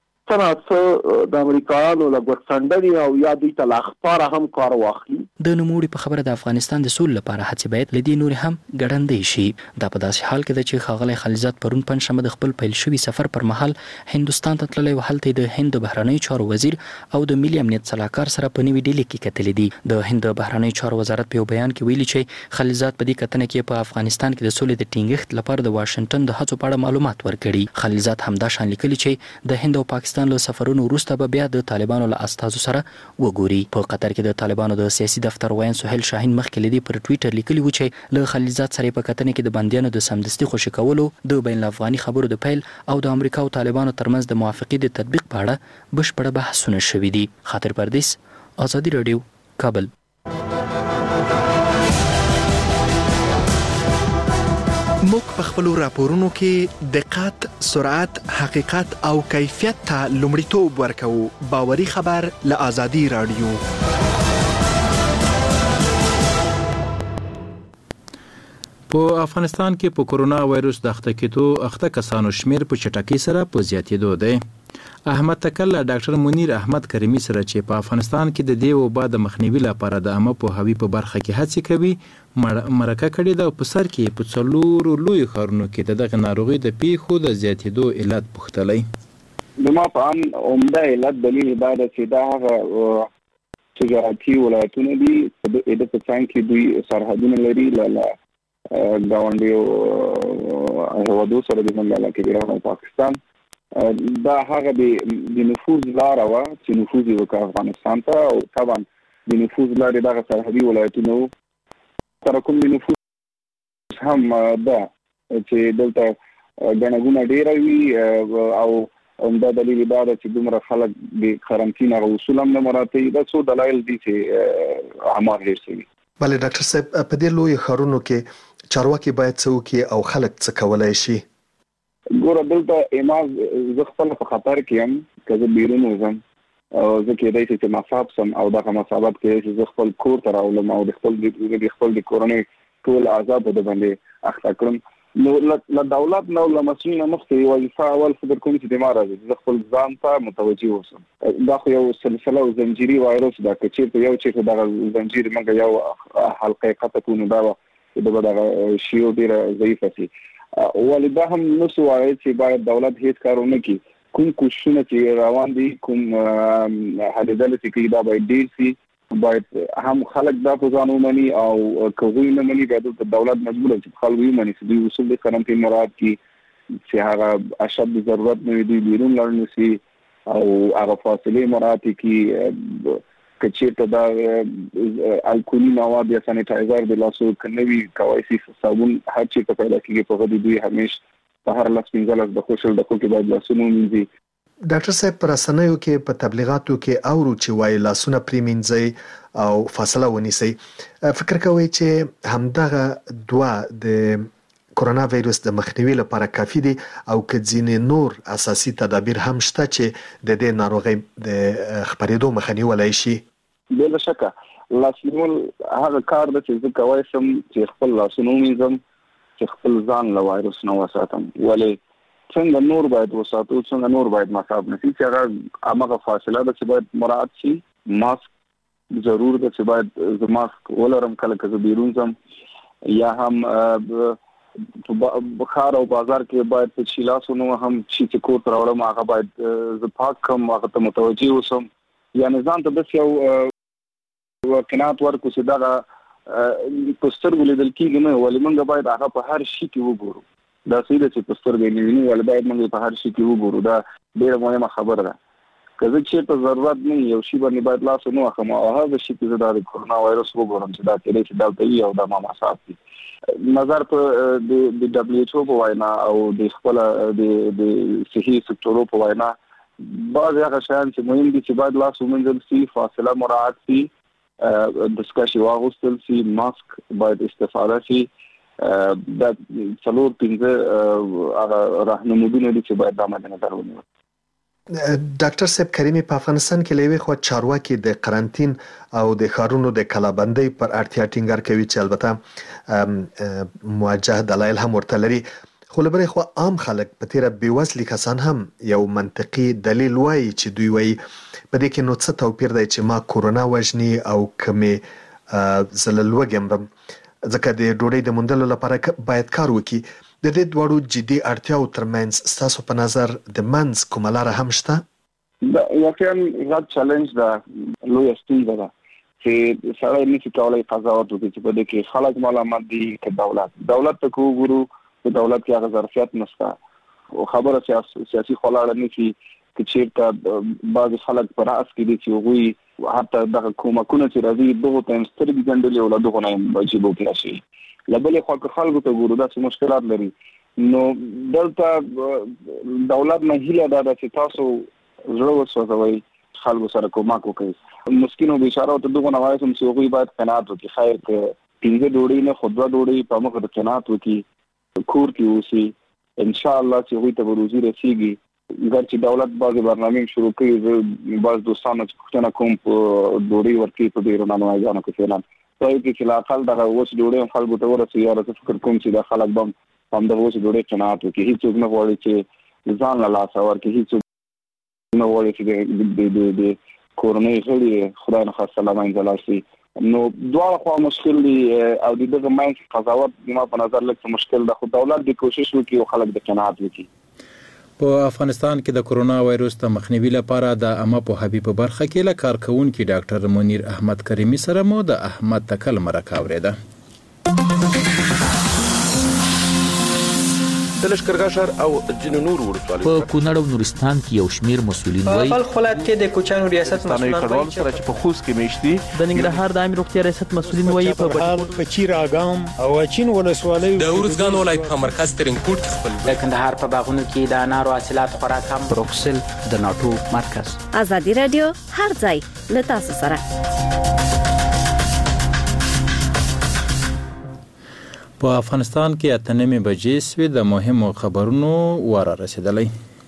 [SPEAKER 12] څنګه د امریکایانو له ګوتڅنډنې او یا دوی ته لا اخبار هم کار واخلي.
[SPEAKER 10] د نوموړي په خبره د افغانستان د سولې لپاره هڅې باید له دې نورې هم ګړندۍ شي. دا په داسې حال کې ده چې ښاغلی خلیلزاد پرون پنجشنبه د خپل پیل شوي سفر پر مهال هندوستان ته تللی او هلته د هند د بهرنیو چارو وزیر او د ملي امنیت سلاکار سره په نوې ډیلي کې کتلې دي. د هند د بهرنیو چارو وزارت په یو بیان کې ویلي چې خلیلزاد په دې کتنه کې په افغانستان کې د سولې د ټینګښت لپاره د واشنګټن د هڅو په اړه معلومات ورکړي. خلیلزاد همدا شان لیکلي چې د هند او پاکستان له سفرونو وروسته به بیا د طالبانو له استازو سره وګوري. په قطر کې د طالبانو د سیاسي دفتر وایي سهیل شاهین مخکې لدی پر ټویټر لیکلی و چې له خلیلزاد سره په کتنه کې د بندیانو د سمدستي خوشي کولو، د بین الافغاني خبرو د پیل او د امریکا او طالبانو ترمنځ د موافقې د تطبیق په اړه بشپړه بحثونه شوي دي. خاطر پردیس، آزادي رادیو، کابل.
[SPEAKER 13] موږ په خپلو راپورونو کې دقت، سرعت، حقیقت او کیفیت ته لومړیتوب ورکوو. باوري خبر له آزادي رادیو.
[SPEAKER 1] په افغانستان کې په کورونا وایروس د اخته کېدو اخته کسانو شمیر په چټکۍ سره په زیاتېدو دی. احمد تکل له ډاکټر منیر احمد کریمي سره چې په افغانستان کې د دې وبا د مخنیوي لپاره د عامه پوهاوي په برخه کې هڅې کوي مرکه کړې ده. په سر کې په څلورو لوی ښارونو کې د دغه ناروغي د پیښو د زیاتېدو علت پوښتلی.
[SPEAKER 12] زما په ان عمده علت دلیل دا ده چې دا هغه تجارتي ولایتونه دي د دې په څنګ کې دوی سرحدونه لري له ګاونډیو هیوادو سره د مملکت ایران او پاکستان. دا هغه د نفوذ لاره وه چې نفوذ یې وکړ افغانستان ته او طبعا د نفوذ لارې دغه سرحدي ولایتونه سره کوم د نفوذ هم ده چې دلته ګڼه ګوڼه ډېره وي او همدا دلیل دا ده چې دومره خلک د قرنطین هغه اصول هم نه مراعات کوي. دا څو دلایل دي چې اعمار ډېر شوي.
[SPEAKER 13] بله ډاکټر صاحب په دې لویو ښارونو کې چارواکي باید څه وکړي او خلک څه کولی شي؟
[SPEAKER 12] ګوره دلته ایماز زه خپله په خطر کې یم که زه بیرون وځم زه کېدای شي چې مصاب سم او دغه مصابت کېدای شي زه خپل کور ته راولم او د خپل د کورنۍ ټول اعضا په ده باندې اخته کړم. نو له دولت نه او له مسؤل نه مخکې وظیفه اول فکر کوم چې د ما راځي زه خپل ځان ته متوجه اوسم. دا خو یو سلسله او زنجیري وایروس ده که چېرته یو چېرته دغه زنجیر موږ یو حلقه قطع کړو نو دا به دغه شیو ډېره ضعیفه شي. ولې دا هم نسو وایي چې باید دولت هیڅ کار ونه کړي. کوم کوششونه چې روان دي کوم هلې ځلې چې کوي دا باید ډېر شي. باید هم خلک دا په ځان ومني او که هغوی نه مني بیا دلته دولت مجبوره چې خلک ومني چې دوی اصول د قرنطین مراعات کړي چې هغه اشد ضرورت نه وي دوی بیرون لاړ نه شي او هغه فاصلې مراعات کړي. که چېرته دا الکولي مواد یا سانیټایزر د لاسو که نه وي کولی شي صابون هر چېرته پیدا کېږي په هغه دوی همیش په هر 15 دقیقو شل دقیقو کې باید لاسونه ومینځي.
[SPEAKER 13] ډاکټر صاحب په رسنیو کې په تبلیغاتو کې اورو چې وایي لاسونه پرې مینځئ او فاصله ونیسئ. فکر کوئ چې همدغه دوه د کورونا وایروس د مخنیوي لپاره کافي دي او که ځینې نور اساسي تدابیر هم شته چې د دې ناروغۍ د خپرېدو مخه نیولی شي؟
[SPEAKER 12] بلا شکه لاس نیول هغه کار ده چې زه کولی شم چې خپل لاسونه ومینځم چې خپل ځان له وایروس نه وساتم. ولې څنګه نور باید وساتو څنګه نور باید مصاب نه شي چې هغه همغه فاصله ده چې باید مراعات شي. ماسک ضرور ده چې باید زه ماسک ولرم کله که زه بیرون ځم یا هم بخار او بازار کې باید په چی لاسونه هم چې کور ته راوړم هغه باید زه پاک کړم هغه ته متوجه اوسم. یعنې ځان ته داسې یو قناعت ورکړو چې دغه په سترګو لیدل کېږي نه ولې موږ باید هغه په هر شي کې وګورو. دا صحیح ده چې په سترګې نه وینو ولې باید موږ په هر شي کې وګورو. دا ډېره مهمه خبره ده. که زه چېرته ضرورت نه یو شي باندې باید لاس ونه وهم او هغه شي کې زه دا د کورونا وایروس وګورم چې دا کېدای شي دلته وي او دا ما مصاب دي. نظر په د WHO په وینا او د خپله د صحي سکتورو په وینا بعضې هغه شیان چې مهم دي چې باید لاس ومینځل شي فاصله مراعات شي دستکشې واغوستل شي ماسک باید استفاده شي. دا څلور پنځه هغه راهنمودونه دي چې باید دا مد نظر ونیول.
[SPEAKER 13] ډاکټر صاحب کریمي په افغانستان کې له یوې خوا چارواکي د قرنطین او د ښارونو د کلابندۍ پر اړتیا ټینګار کوي چې البته موجه دلایل هم ورته لري خو له بلې خوا عام خلک په تیره بېوزلي کسان هم یو منطقي دلیل وایي چې دوی وایي په دې کې نو څه توپیر دی چې ما کورونا وژني او که مې زه له لوږې مرم ځکه د ډوډۍ د موندلو لپاره باید کار وکړي. د دې دواړو جدي اړتیاو ترمنځ ستاسو په نظر د منځ کومه لاره هم شته؟
[SPEAKER 12] دا یقینا غټ چیلنج ده لویه ستونزه ده چې سړی نشي کولی قضاوت وکړي چې په دې کې خلک ملامت دي که دولت ته که وګورو په دولت کې هغه ظرفیت نشته او خبره سیاسي خوا لاړه نه شي که چېرته بعضې خلک په رأس کې دي چې هغوی حتی دغه کومکونه چې راځي دغو ته یې سترګې ګنډلې او له دغو نه یې واجب وکړه شي. له بلې خوا که خلکو ته ګورو داسې مشکلات لري نو دلته دولت نه هیله دا ده چې تاسو زړه وسوځوئ خلکو سره کومک وکړئ. مسکینو بیچارهو ته دغو نه وایسم چې هغوی باید قناعت وکړي. خیر که 15 ډوډۍ نه خو 2 ډوډۍ په مخ د قناعت وکړي کور کې اوسي انشاءالله چې هغوی ته به روزي رسیږي. اگر چې دولت بعضې برنامې شروع کړي زه بعض دوستانو چې پوښتنه کوم په ډوډۍ ورکوي په بیرونانو هیګانو کې فعلا وایي چې لا اقل دغه اوس ډوډۍ خلکو ته ورسي یا راته فکر کوم چې د خلک بم هم د اوس ډوډۍ قناعت وکړي. هیڅوک نه غواړي چې ځان له لاسه ورکړي، هیڅوک نه غواړي چې د کورنۍ غړي خدای نه خاصه له منځه لاړ شي. نو دواړه خوا مشکل دي او د دغه منځ قضاوت زما په نظر لږ مشکل ده، خو دولت د کوشش وکړي او خلک د قناعت وکړي.
[SPEAKER 1] په افغانستان کې د کرونا وایروس د مخنیوي لپاره د عامه پوهاوي په برخه کې له کارکونکي ډاکټر منیر احمد کریمي سره مو د احمد تکل مرکه اوریده.
[SPEAKER 14] د لشکرګاه ښار او ځینو نورو ولسوالیو
[SPEAKER 15] په کونړ او نورستان کې یو شمیر مسؤلین وایي
[SPEAKER 16] په خپل کې د کوچانو ریاست مسؤلین
[SPEAKER 14] کډوالو سره چې په خوست کې میشتي
[SPEAKER 16] د ننګرهار د عامه روغتیا ریاست مسؤلین وایي
[SPEAKER 17] په چیر اګام او چین ولسوالیو
[SPEAKER 18] د ورزګان ولایت په مرکز ترنګوټ کې خپل
[SPEAKER 19] د کندهار په باغونو کې د انارو حاصلات خوراک هم
[SPEAKER 15] بروکسل د ناتو مرکز.
[SPEAKER 20] ازادي رادیو هر ځای له تاسو سره.
[SPEAKER 1] په افغانستان کې 8:30 بجې سوي د مهمو خبرونو واره رسیدلی.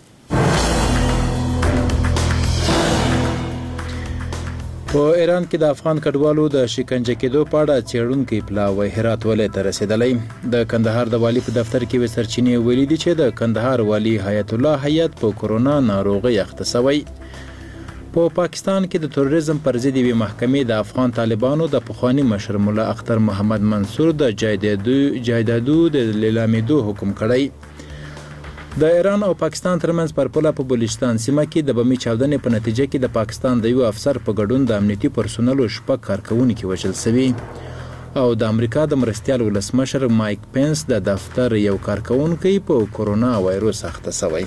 [SPEAKER 1] په ایران کې د افغان کډوالو د شکنجه کېدو په اړه څېړونکي پلاوی هرات ولایت ته رسیدلی. د کندهار د والي په دفتر کې سرچینې ویلي دي چې د کندهار والي حیات الله حیات په کرونا ناروغي اخته شوی. په پاکستان کې د تروریزم پر ضد یوې محکمې د افغان طالبانو د پخوانی مشر مولا اختر محمد منصور د جایدادو د لیلامېدو حکم کړی. د ایران او پاکستان ترمنځ پر پوله په بلوچستان سیمه کې د بمي چاودنې په نتیجه کې د پاکستان د یو افسر په ګډون د امنیتي پرسونلو 6 کارکونکي وژل شوي او د امریکا د مرستیال ولسمشر مایک پینس د دفتر یو کارکونکی په کرونا وایروس اخته شوی.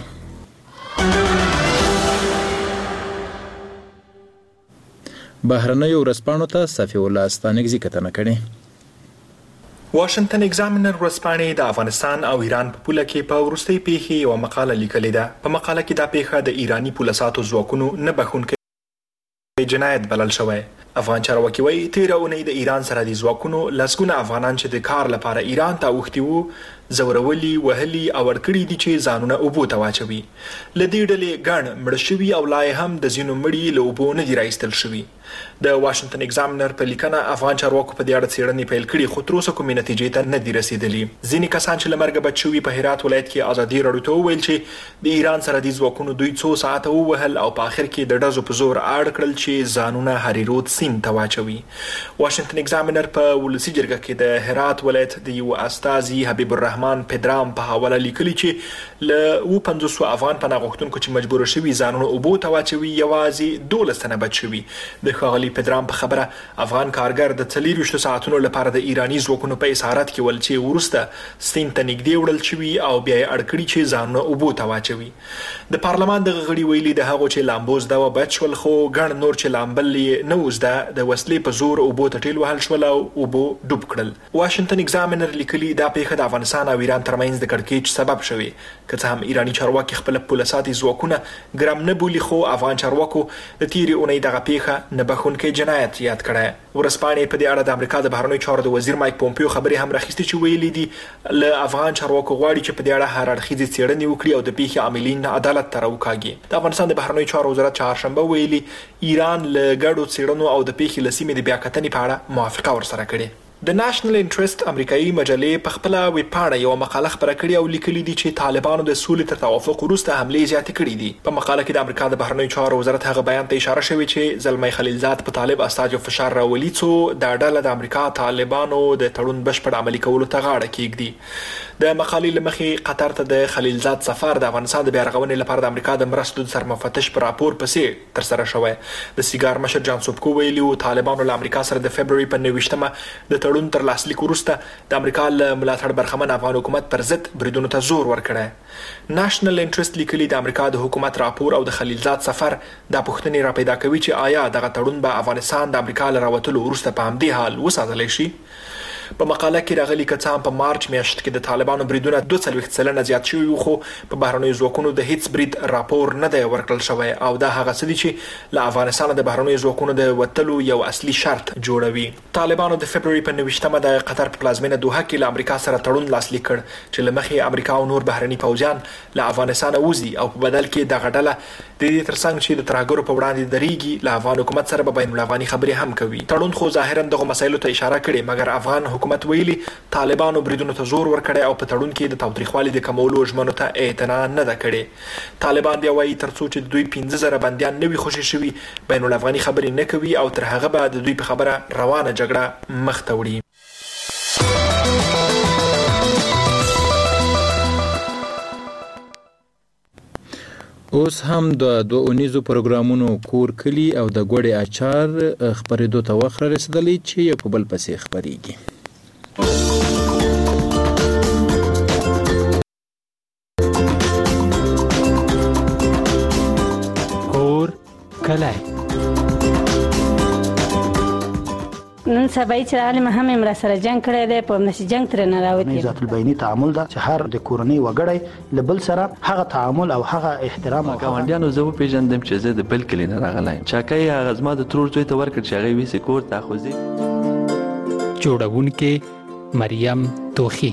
[SPEAKER 1] بهرنیو ورځپاڼو ته صفی الله ستانکزي کتنه کړې.
[SPEAKER 21] واشنگټن ایگزامینر ورځپاڼې د افغانستان او ایران په پوله کې په وروستۍ پیښې یو مقاله لیکلې ده. په مقاله کې دا پیښه د ایرانی پولساتو ځواکونو نه بخښونکی جنایت بلل شوی. افغان چارواکي وایي تېره اونۍ د ایران سرحدي ځواکونو لسګونه افغانان چې د کار لپاره ایران ته اوښتي وو زورولي، وهلي او ورکړي دي چې ځانونه اوبو ته واچوي. له دې ډلې ګڼ مړه شوي او لا یې هم د ځینو مړي له اوبو نه دي راایستل شوي. د واشنگټن ایگزامینر په لیکنه افغان چارواکو په دې اړه څېړنې پیل کړي، خو تر اوسه کومې نتیجې ته نه دي رسیدلي. ځینې کسان چې له مرګه بچ شوي په هرات ولایت کې ازادي راډیو ته وویل چې د ایران سرحدي ځواکونو دوی څو ساعته ووهل او په آخر کې د ډزو په زور اړ کړل چې ځانونه هریرود سیند ته واچوي. واشنگټن ایگزامینر په ولسي جرګه کې د هرات ولایت د یو استازي حبیب الرحمن پدرام په حواله لیکلي چې له 50 افغان پناه غوښتونکو چې مجبور شوي ځانونه اوبو ته واچوي یوازې 12 تنه بچ شوي. د ښاغلي پدرام په خبره افغان کارګر د 24 ساعتونو لپاره د ایرانی ځواکونو په اسارت کې ول چې وروسته سیند ته نږدې وړل شوي او بیا یې اړ کړي چې ځانونه اوبو ته واچوي. د پارلمان دغه غړي ویلي د هغو چې لامبو زده وه بچ شول، خو ګڼ نور چې لامبل یې نه و زده د وسلې په زور اوبو ته ټیل وهل شول او اوبو ډوب کړل. واشنګټن ایگزامینر لیکلي دا پیښه د افغانستان او ایران ترمنځ د کړکېچ سبب شوی. که څه هم ایرانی چارواکي خپل پولساتي ځواکونه ګرم نه بولي، خو افغان چارواکو د تیرې اونۍ دغه پیښه نه بخښونکی جنایت یاد کړی. ورځپاڼې په دې اړه د امریکا د بهرنیو چارو د وزیر مایک پومپیو خبرې هم راخیستې چې ویلي دي له افغان چارواکو غواړي چې په دې اړه هر اړخیزې څېړنې وکړي او د پیښې عاملین عدالت ته راوکاږي. د افغانستان د بهرنیو چارو وزارت چهارشنبه ویلي ایران له ګډو څېړنو او د پیښې له سیمې د بیاکتنې په اړه موافقه ورسره کړې. د ناشنل انټرست امریکایي مجلې په خپل ویبپاڼه یو مقاله خپره کړې او لیکلي دي چې طالبانو د سولې تر توافق وروسته حملې زیاتې کړې دي. په مقاله کې د امریکا د بهرنیو چارو وزارت هغه بیان ته اشاره شوې چې زلمی خلیلزاد په طالب استازو فشار راولي څو د ډله د امریکا طالبانو د تړون بشپړ عملي کولو ته غاړه کېږدي. د مقالې له مخې قطر ته د خلیلزاد سفر د افغانستان د بیارغونې لپاره د امریکا د مرستو د سرمفتش په راپور پسې ترسره شوی. د سیګار مشر جان سوبکو ویلي و طالبانو له امریکا سره د فبروري په 29مه د تړون تر لاسلیک وروسته د امریکا له ملاتړ برخمن افغان حکومت پر ضد بریدونو ته زور ورکړی. ناشنل انټرست لیکلي د امریکا د حکومت راپور او د خلیلزاد سفر دا پوښتنې راپیدا کوي چې آیا دغه تړون به افغانستان د امریکا له راوتلو وروسته په همدې حال وساتلی شي. په مقاله کې راغلي که څه هم په مارچ میاشت کې د طالبانو بریدونه 42% زیات شوي وو، خو په بهرنیو ځواکونو د هیڅ برید راپور نه دی ورکړل شوی او دا هغه څه دي چې له افغانستان د بهرنیو ځواکونو د وتلو یو اصلي شرط جوړوي. طالبانو د فبروري په 29مه د قطر په پلازمینه دوحه کې له امریکا سره تړون لاسلیک کړ چې له مخې امریکا او نور بهرني پوځیان له افغانستان وځي او په بدل کې دغه ډله د دې ترڅنګ چې د ترهګرو په وړاندې درېږي له افغان حکومت سره به بین الافغاني خبرې هم کوي. تړون خو ظاهرا دغه مسایلو ته اشاره کړې، مګر افغان حکومت ویلي طالبانو بریدونو ته زور ورکړی او په تړون کې د تاوتریخوالي د کمولو ژمنو ته اعتنا نه ده کړې. طالبان بیا وایي ترڅو چې دوی 15000 بندیان نه وي خوشي شوي بین الافغاني خبرې نه کوي او تر هغه به د دوی په خبره روانه جګړه مخ ته وړي.
[SPEAKER 1] اوس هم د دوه اونیزو پروګرامونو کور کلی او د ګوړې اچار خبرېدو ته وخت رسیدلی چې یو په بل پسې خبرېږي.
[SPEAKER 2] کور کلی
[SPEAKER 22] نن سبا چې عالم هم امر سره جنگ کړی دی په نشي جنگ تر نه راوتی.
[SPEAKER 23] ذات البینی تعامل دا چې هر د کورنۍ وګړی لبل سره هغه تعامل او هغه احترام او
[SPEAKER 24] ګاونډیانو زه پیژندم چې زه د بل کلی نه راغلی چاکای هغه زما د ترور زوی ته ورکړ چې هغه ویسې کور ته خوځي.
[SPEAKER 2] جوړونکې مریم توخی.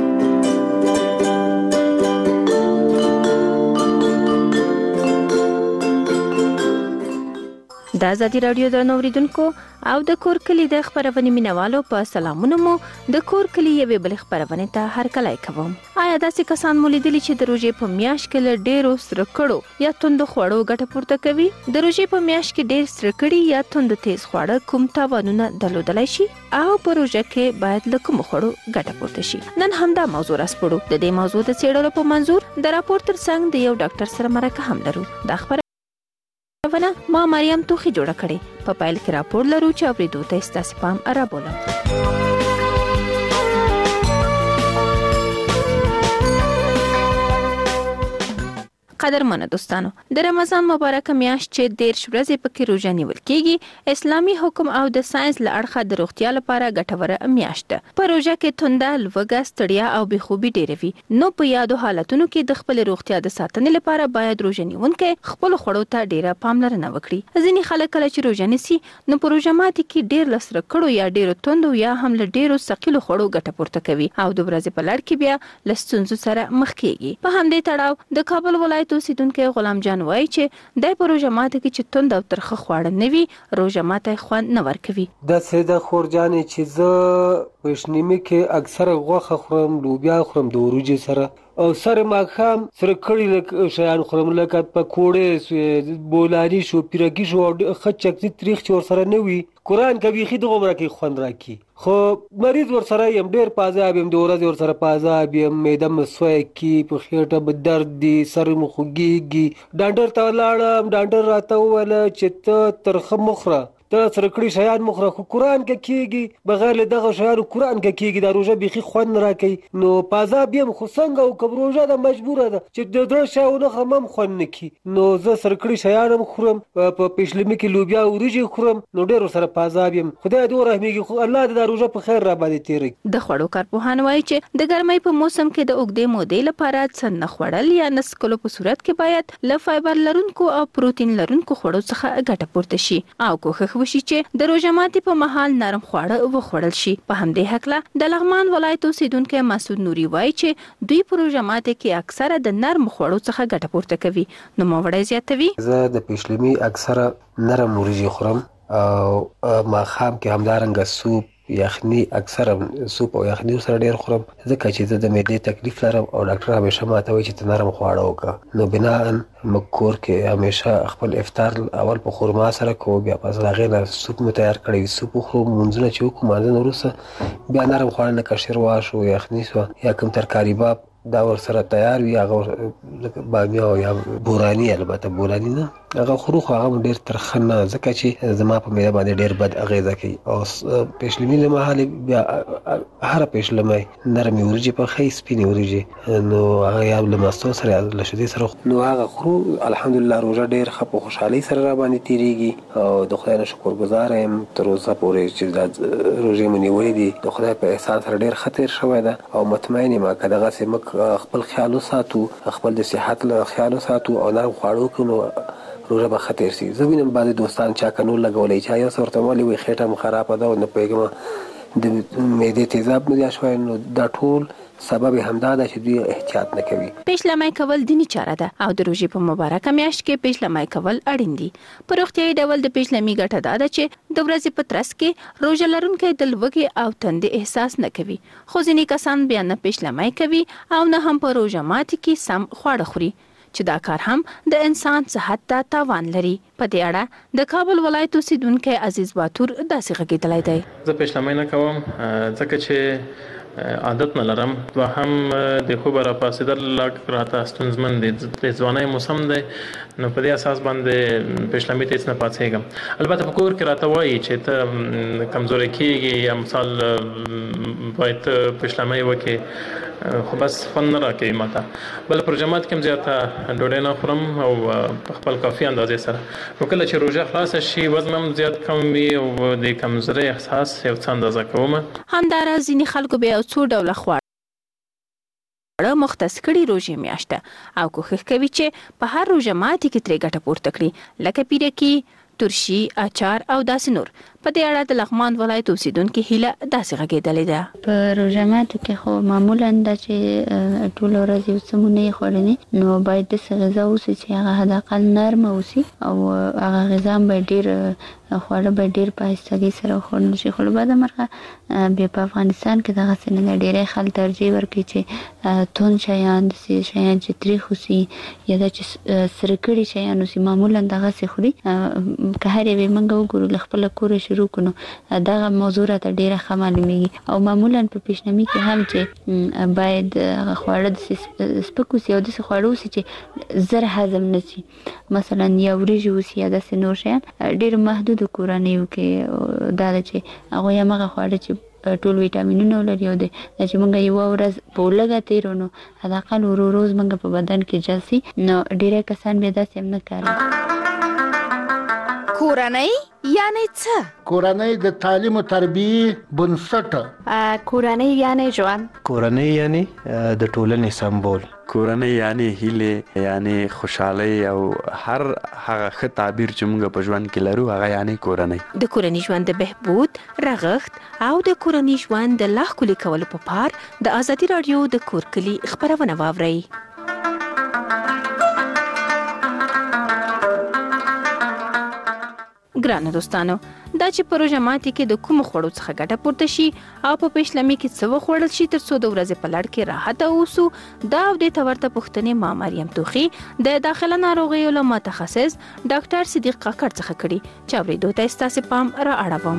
[SPEAKER 25] د ازادي رادیو د نوریدونکو او د کور کلی د خبرونې مینوالو په سلامونه مو د کور کلی یوې بل خبرونې ته هرکلی کوم. آیا داسې کسان مو لیدلي چې د روژې په میاشت کې له ډېرو سره کړو یا توندو خوړو ګټه پورته کوي؟ د روژې په میاشت کې ډېر سره کړي یا توندو تیز خواړه کوم تاوانونه درلودلی شي او په روژه کې باید له کومو خوړو ګټه پورته شي؟ نن همدا موضوع راسپړو. د دې موضوع د څېړلو په منظور د راپور ترڅنګ د یو ډاکټر سره مرکه هم لرو. دا خبره ما مریم توخی جوړه کړې. په پایل کې راپور لرو چې اورېدو ته ستاسو پام را بولم. قدرمنو دوستانو، د رمضان مبارکه میاشت چې 13 ورځې پکې روژه نیول کېږي اسلامي حکم او د ساينس له اړخه د روغتیا لپاره ګټوره میاشت ده. په روژه کې تونده، لوږه، ستړیا او بېخوبي ډېره وي. نو په یادو حالتونو کې د خپل روغتیا د ساتنې لپاره باید روژه نیونکی خپل خوړو ته ډېره پاملرنه وکړي. ځینې خلک کله چې روژه نیسي نو په روژه ماتي کې ډېر له سره کړو یا ډېرو توندو یا هم له ډېرو ثقیلو خوړو ګټه پورته کوي او د ورځې په لړ کې بیا له ستونزو سره مخ کېږي. په همدې تړاو د کابل ولایت اوسیدونکی غلام جان وایي چې د په روژه ماته کې چې توند او ترخه خواړه نه وي روژه ماته خوند نه ورکوي.
[SPEAKER 26] د سیده خورجانې چې زه په شنیمه کې اکثره غوښه خورم، لوبیا خورم د وریجې سره او سره ماښام سره کړي شیان خورم لکه پکوړې، بولاني شو، پیرګي شو او ښه چکچي تریخ چې ورسره نه وي قرآن که بیخي دغه عمره کې خوند راکړي. خو مریض ورسره یم، ډېر پازاب یم، د ورځې ورسره پازاب یم، معده مې سوی کي، په خېټه به درد دي، سر مې خوږېږي. ډاکټر ته ولاړم، ډاکټر راته وویله چې ته ترخه مه خوره، ته سره کړي شیان مه خوره. خو قرآن که کېږي بغیر له دغه شیانو قرآن که کېږي دا روژه بیخي خوند نه راکوي. نو پازاب یم خو څنګه وکړم؟ روژه ده مجبوره ده چې د زړه شی ونه خورم هم خوند نه کي. نو زه سره کړي شیان هم خورم، په پیشلمي کې لوبیا وریجې خورم، نو ډېر ورسره پازاب یم. خدای دې ورحمېږي، خو الله دې دا روژه په خیر را باندې تېره کړي.
[SPEAKER 25] د خوړو کارپوهان وایي چې د ګرمۍ په موسم کې د اوږدې مودې لپاره څه نه خوړل یا نه څښلو په صورت کې باید له فایبر لرونکو او پروتین لرونکو خوړو څخه ګټه پورته شي او کوښښ وشي چې د روژه ماتي په مهال نرم خواړه وخوړل شي. په همدې هکله د لغمان ولایت اوسیدونکی مسعود نوري وایي چې دوی په روژه ماتي کې اکثره د نرم خوړو څخه ګټه پورته کوي. نوموړی زیاتوي:
[SPEAKER 26] زه د پیشلمي اکثره نرم وریجې خورم او ماښام کې همدارنګه سوپ، یخني، اکثره سوپ او یخني سره ډېر خورم ځکه چې زه د معدې تکلیف لرم او ډاکټر همیشه ماته وایي چې ته نرم خواړه وکړه. نو بناً موږ کور کې همیشه خپل افطار اول په خرما سره کوو، بیا پس د هغې نه سوپ مو تیار کړی، سوپ وخورو، لمونځونه چې وکړو، لمانځه نه وروسته بیا نرم خواړه لکه شوروا شو، یخني شوه یا کوم ترکاري باب دا ورسره تیار وي، هغه بامیه یا بوراني، البته بوراني نه هغه خورو خو هغه ډیر ترخه نه، ځکه چې زما په معده باندې ډیر بد اغیزه کوي. او پېشلمي له مهاله بیا هر پېشلمي نرمي وريجي په خې سپینې وريجي نو هغه یا له ماستو سره له شدي سره نو هغه خورو. الحمدلله روزه ډیر خپ خوشحالي سره را باندې تیریږي او د خدای نه شکر گزار یم تر اوسه پورې چې د روزې مونږ نیولې دي. د خدای په احسان سره ډیر خطر شوی ده او مطمئن یم که دغه سم خپل خیال وساتو، خپل د صحت له خیال وساتو او نرم خواړو کړو روزه به خطر سي. زه وینم بعضې دوستان چا کنو لګولې چا یو څه ورته ویلي وي خېټه مو خرابه ده او نه پوهېږم د معدې تیزاب مو زیات شوی، نو دا ټول سبب همدا ده چې دوی احتیاط نه کوي.
[SPEAKER 25] پیشلمي کول دینی چاره ده او د روزې په مبارکه میاشت کې پیشلمي کول اړین دي. په روغتیايي ډول د پیشلمي ګټه دا ده چې د ورځې په ترڅ کې روزه لرونکي د لوږې او تندې احساس نه کوي، خو ځینې کسان بیا نه پیشلمي کوي او نه هم په روزه ماتي کې سم خواړه خوري چې دا کار هم د انسان صحت ته تاوان لري. په دې اړه د کابل ولایت اوسیدونکو عزیز باتور داسې غږېدلی دی.
[SPEAKER 3] زه پیشلمي نه کوم ځکه چې عادت نه لرم و هم د خوب را پاسېدل لږ راته ستونزمن دي. د ځوانۍ موسم دی نو په دې اساس باندې پیشلمي ته هېڅ نه پاڅېږم. البته په کور کې راته وایي چې ته کمزوری کېږي یا مثال باید پیشلمي وکړې، خو بس خوند نه راکوي ماته. بل پر جماعت کې هم زیاته ډوډۍ نه خورم او په خپل کافي اندازې سره. نو کله چې روژه خلاصه شي وزن هم زیات کم وي او د کمزورۍ احساس یو څه اندازه کوم.
[SPEAKER 25] همداراز ځینې خلکو بیا یو څو ډوله خواړه مختص کړي روژې میاشته او کوښښ کوي چې په هر روژه ماتي کې ترې ګټه پورته کړي، لکه پیرکي، ترشي، اچار او داسې نور. په دې اړه د لغمان ولایت اوسیدونکو هیله داسې غږېدلې ده.
[SPEAKER 4] په روژه ماتو کې خو معمولا دا چې ټول ورځ یو څه مونږ نه خوړلې نو باید داسې غذا اوسي چې هغه حداقل نرمه اوسي او هغه غذا به ډېر خواړه به ډېر په آهستګۍ سره وخوړل شي. خو له بعده مرغه بیا په افغانستان کې دغسې نه ده، ډېری خلک ترجیح ورکوي چې توند شیان داسې شیان چې تریخ اوسي یا دا چې سره کړي شیان اوسي معمولا دغسې خوري. که هر یوې موږ وګورو له خپله کوره شروع کړو دغه موضوع راته ډېره ښه معلومیږي. او معمولا په پیشنمي کې هم چې باید خواړه داسې سپک اوسي او داسې خواړه اوسي چې زر هضم نه شي، مثلا یا وریژې اوسي یا داسې نور شیان. ډېر محدودو کورنیو کې دا ده چې هغوی همغه خواړه چې ټول ویټامینونه ولري او چې موږ یوه ورځ په لږه تېرو نو حداقل ورو روز موږ په بدن کې جذب شي. نو ډېری کسان بیا داسې هم نه کوي.
[SPEAKER 5] کورنۍ یعنی څه؟
[SPEAKER 7] کورنۍ د تعلیم او تربیې بنسټ.
[SPEAKER 5] کورنۍ یعنی ژوند.
[SPEAKER 26] کورنۍ یعنی د ټولنې سمبول.
[SPEAKER 24] کورنۍ یعنی هیله یعنی خوشحالي او هر هغه ښه تعبیر چې موږ په ژوند کې لرو هغه یعنی کورنۍ.
[SPEAKER 25] د کورنۍ ژوند د بهبود، رغښت او د کورنۍ ژوند د لا ښکلي کولو په پار د ازادي راډیو د کور کلي خپرونه واورئ. ګرانو دوستانو، دا چې په روژه ماتي کې د کومو خوړو څخه ګټه پورته شي او په پیشلمي کې څه وخوړل شي تر څو د ورځې په لړ کې راحت اوسو، دا او دې ته ورته پوښتنې ما مریم توخي د داخله ناروغیو له متخصص ډاکټر صدیق کاکړ څخه کړي چې اورېدو ته ستاسې پام را اړوم.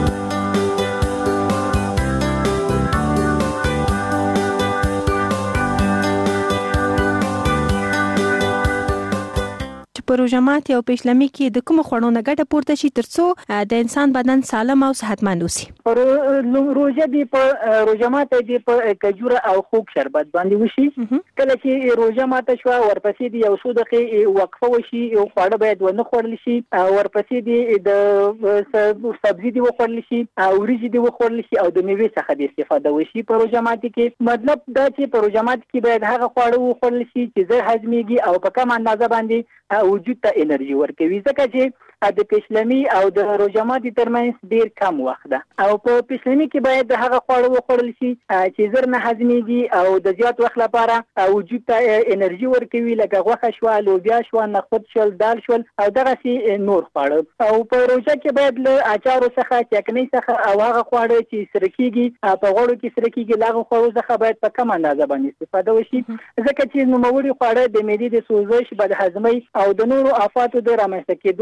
[SPEAKER 25] په روژه ماتي او پیشلمي کې د کوم خوړو نه ګټه پورته شي تر څو د انسان بدن سالم او صحتمند وي؟
[SPEAKER 8] روژه دی په روژه ماته دی په کجوره او خوږ شربت باندې وشي. کله چې روژه ماته شو ورپسې دی یو څو دقیقې وقفه وشي، خواړه باید ونه خوړل شي، ورپسې دی د سبزي دی وخوړل شي، وریجې دی وخوړل شي او د میوې څخه دی استفاده وشي. په روژه ماته کې مطلب دا چې په روژه ماته کې باید هغه خواړه وخوړل شي چې زر هضمېږي او په کم اندازه باندې وجود ته انرژي ورکوي، ځکه چې د پیشلمي او د روژه ماتي ترمنځ ډیر کم وخت ده. او په پیشلمي کې باید هغه خواړه وخوړل شي چې زر نه هضمېږي او د زیات وخت لپاره وجود ته انرژي ورکوي، لکه غوښه شوه، لوبیا شوه، نخود شول، دال شول او دغسې نور خواړه. او په روژه کې باید له اچارو څخه، چکنۍ څخه او هغه خواړه چې سره کېږي په غوړو کې سره کېږي له هغو خوړو څخه باید په کم اندازه باندې استفاده وشي، ځکه چې نوموړي خواړه د معدې د سوزش، بدهضمۍ او د نورو آفاتو د رامنځته کېدو سبب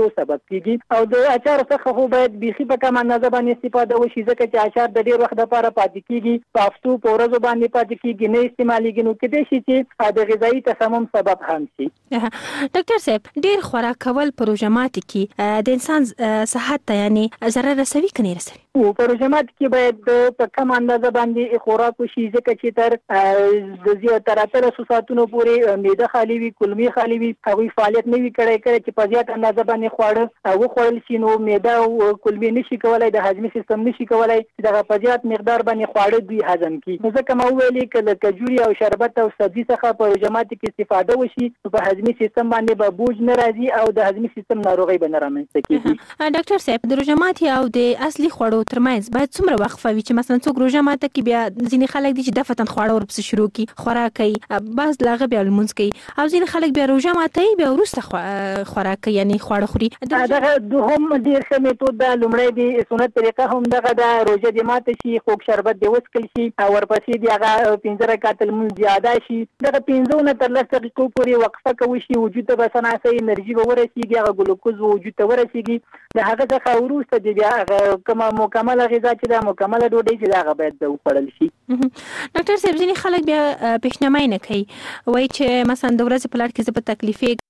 [SPEAKER 8] کیږي او د اچار څخه خو باید بيخي په کم اندازه باندې استفاده وشي ځکه چې اچار د ډیر وخت لپاره پاتې کیږي په هفتو په ورځو باندې پاتې کیږي نه استعمالېږي نو کېدای شي چې د غذایي تسمم سبب هم شي.
[SPEAKER 25] ډاکټر صاحب ډیر خوراک کول په روژه ماتي کې د انسان صحت ته یعنی ضرر رسوي کني رسوي؟
[SPEAKER 8] او په روژه ماتي کې باید په کم اندازه باندې خوراک وشي ځکه چې تر د زیاتره تر ساتونو پورې معده خالي وي کولمې خالي وي هغه فعالیت نه وي کړی چې په زیات اندازه باندې خواړه او خوړل شي نو معده او کولمې نشي کولای د هضمي سیستم نشي کولای دغه په زیات مقدار باندې خواړه دوی هضم کړي. ځکه ما ویلي کله کجوري او شربت او سبزي څخه په روژه ماتي کې استفاده وشي په هضمي سیستم باندې به بوج نه راځي او د هضمي سیستم ناروغي به نه رامنځته کیږي.
[SPEAKER 25] ډاکټر صاحب د روژه ماتي او د اصلي خوړو ترمنځ باید څومره وقفه وي چې مثلا څوک روژه ماته کې بیا ځینې خلک دي چې دفتن خواړه ورپسې شروع کی خوراک کوي بعض لاغه بیا لمونځ کوي او ځینې خلک بیا روژه ماته بیا وروسته خوراک کوي یعنی خواړه خوري.
[SPEAKER 8] دغه دوهم ډیر ښه میتود د لومړی دی سنت طریقه هم دغه د روژه د ماته شي خوږ شربت دی وڅکل شي او ورپسې دی هغه 15 رکعات لمونځ زیاده شي دغه 15 نه تر 10 دقیقو پورې وقفه کوي شي وجود ته بسناسي انرژي به ورسیږي هغه ګلوکوز وجود ته ورسیږي د هغه څخه وروسته دی بیا کومه مکمله غذا چې د مکمله ډوډۍ چې هغه باید وخوړل شي.
[SPEAKER 25] ډاکټر صاحب ځینې خلک بیا پېشنمای نه کوي وایي چې مثلا د ورځې په لار کې زه په تکلیفې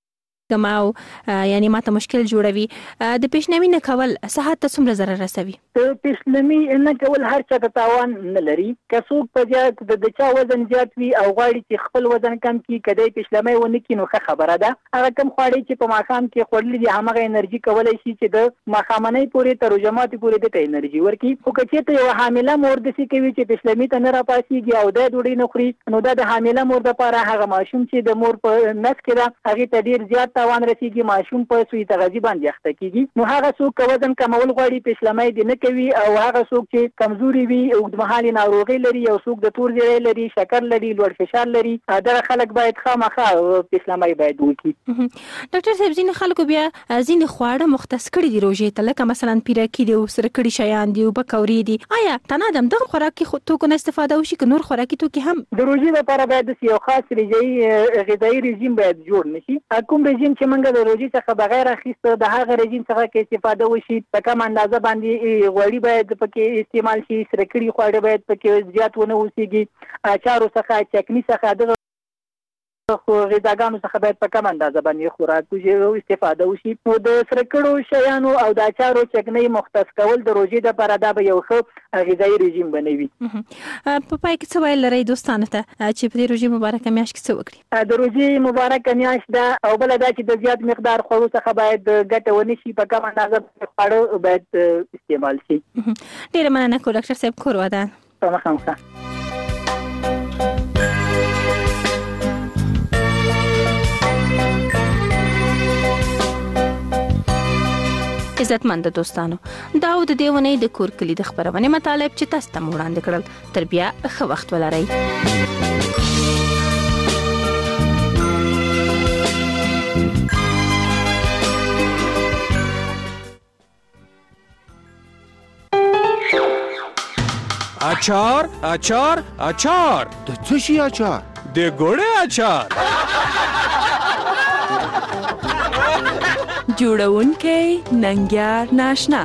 [SPEAKER 25] او یعنی ماته مشکل جوړوي د پېشنمي نه کول صحت ته څومره ضرر رسوي؟
[SPEAKER 8] پېشنمي نه کول هر چا ته تاوان نه لري که څوک په زیات د چا وزن زیات وي او غواړي چې خپل وزن کم کړي کدی پېشنمي ونه کړي نو ښه خبره ده. هغه کم خواړي چې په ماښام کې خوړلي دي همغه انرژي کولای شي چې د ماښامنۍ پورې تر روژه ماتي پورې د انرژي ورکړي. خو که چېرته یوه حامله مور داسې کوي چې پېشنمي ته نه راپاسېږي او دا ډوډۍ نه خوري نو دا د حامله مور دپاره هغه ماشوم چې د مور په نس کې ده هغې ته ډېر زیات تاوان رسیږي ماشوم په سوی تغذیه باندې اخته کیږي. نو هغه څوک چې وزن کمول غواړي پېشلمۍ دې نه کوي او هغه څوک چې کمزوري وي اوږدمهالي ناروغي لري او څوک د تور زیړی لري شکر لري لوړ فشار لري دا خلک باید خامخا پېشلمۍ باید وکړي.
[SPEAKER 25] ډاکټر صاحب ځینې خلکو بیا ځینې خواړه مختص کړي دي روژې ته لکه مثلا پیرکي دي او سره کړي شیان دي او پکوړې دي آیا تنادم دغه خوراکي توکو نه استفاده وشي که نور خوراکي توکي هم
[SPEAKER 8] د روژې لپاره باید یو خاص غذایي رژیم باید جوړ نشي. کوم رژیم چې موږ د روژې څخه بغیر اخیسته د هغه رژیم څخه کې استفاده وشي په کم اندازه باندې غوړي باید پکې استعمال شي سره کړي خواړه باید پکې زیات ونه اوسېږي اچارو څخه چکني څخه دغه خو غذاګانو څخه باید په کم اندازه باندې خوراک استفاده وشي. نو د سره کړو شیانو او د اچارو چکنۍ مختص کول د روژې دپاره دا به یو ښه غذایي رژیم بنوي.
[SPEAKER 25] په پای کې څه ویل لرئ دوستانو ته چې په دې روژې مبارکه میاشت کې څه وکړي؟
[SPEAKER 8] د روژې مبارکه میاشت ده او بله دا چې د زیات مقدار خوړو څخه باید ګټه ونه شي په کم اندازه خواړه باید استعمال شي.
[SPEAKER 25] ډېره مننه کو ډاکټر صاحب کور ودان.
[SPEAKER 8] په مخه
[SPEAKER 25] عزتمند دوستانو دا و د دې ونې د کور کلي د خبرونې مطالب چې تاسو ته وړاندې کړل تر بیا ښه وخت ولرئ.
[SPEAKER 18] اچار اچار اچار
[SPEAKER 14] د څه شي اچار؟
[SPEAKER 18] د ګوړې اچار
[SPEAKER 6] جوړونکی ننګیار ناشنا.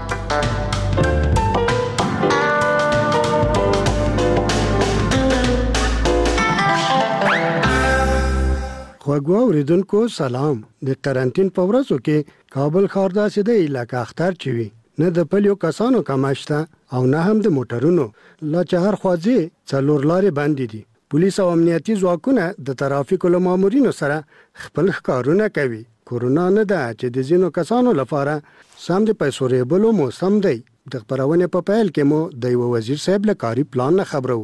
[SPEAKER 9] خوږو اوریدونکو سلام. د قرنټین په ورځو کې کابل ښار داسې دی لکه اختر چې وي نه د پلیو کسانو کمشته او نه هم د موټرونو لا چې هر خواځي څلور لارې بندې دي. پولیس او امنیتي ځواکونه د ترافیکو له مامورینو سره خپل ښکارونه کوي. کورونا نه ده چې د ځینو کسانو لپاره سم د پیسو ریبلو موسم دی. د خبرونې په پیل کې مو د یو وزیر صاحب له کاري پلان نه خبرو.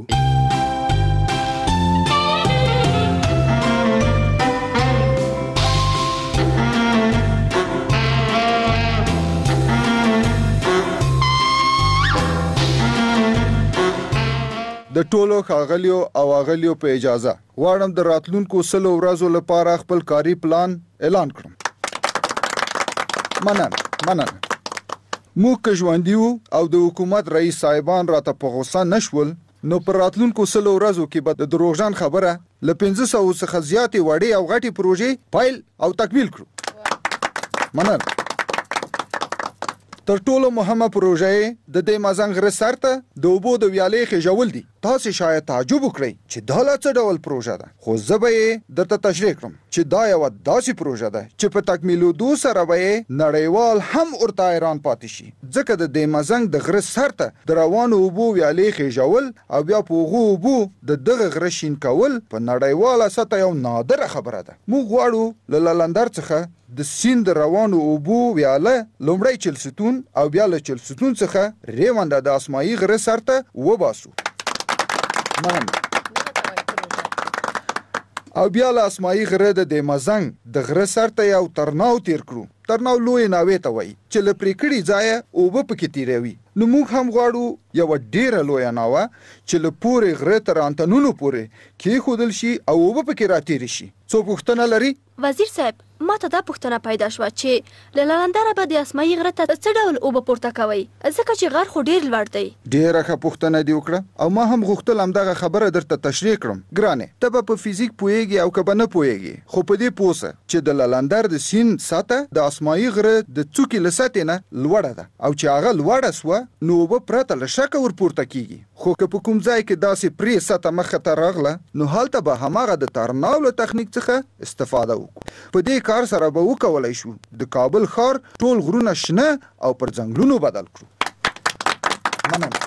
[SPEAKER 10] د ټولو ښاغلیو او اغلیو په اجازه غواړم د راتلونکو 100 ورځو لپاره خپل کاري پلان اعلان کړم. مننه. موږ که ژوندي وو او د حکومت رئیس صاحبان راته په غوسه نشول نو پر راتلونکو 100 ورځو کې به د دروغجن خبره له 500 څخه زیاتې وړې او غټې پروژې فایل او تکمیل کړو. مننه. تر ټولو مهمه پروژه د دې مازنګ غره سر ته د اوبو د ویالې خېژول دي. تاسو شاید تعجب وکړئ چې دا لا څه ډول پروژه ده، خو زه به یې درته تشریح کړم چې دا یوه داسې پروژه ده چې په تکمیلېدو سره به یې نړیوال هم ورته حیران پاتې شي، ځکه د دې مازنګ د غره سر ته د روانو اوبو ویالې خېژول او بیا په هغو اوبو د دغه غره شین کول په نړیواله سطحه یو نادره خبره ده. موږ غواړو له لندر څخه د سیند روانو اوبو ویاله لومړی چلستون او بیا له چلستون څخه ریونده د اسمایي غره سر ته وباسو او بیا له اسمایي غره د مازنګ د غره سر ته یو ترناو تیر کړو. ترناو لوی ناوې ته وایي چې له پرې کړي ځایه اوبه پکې تیروي. نو موږ هم غواړو یوه ډېره لویه ناوه چې له پورې غره تر انتنونو پورې کېښودل شي او اوبه پکې راتېرې شي. څو پوښتنه لري؟
[SPEAKER 5] وزیر صاحب، ما ته دا پوښتنه پیدا شوه چې له لندره به د اسمایي غره ته څه ډول اوبه پورته کوئ، ځکه چې غر خو ډېر لوړ دی.
[SPEAKER 10] ډېره ښه پوښتنه دې وکړه او ما هم غوښتل همدغه خبره درته تشریح کړم. ګرانې، ته به په فیزیک پوهېږې او که به نه پوهېږې، خو په دې پوه سه چې د لندر د سیند سطحه د اسمایي غره د څوکې له سطحې نه لوړه ده او چې هغه لوړه سوه نو اوبه پرته له شکه ورپورته کېږي. خو که په کوم ځای کې داسې پرې سطحه مخه ته راغله نو هلته به هماغه د ترناو له تخنیک څخه استفاده وکړو. په دې کار سره به وکولی شو د کابل ښار ټول غرونه شنه او پر ځنګلونو بدل کړو. مننه.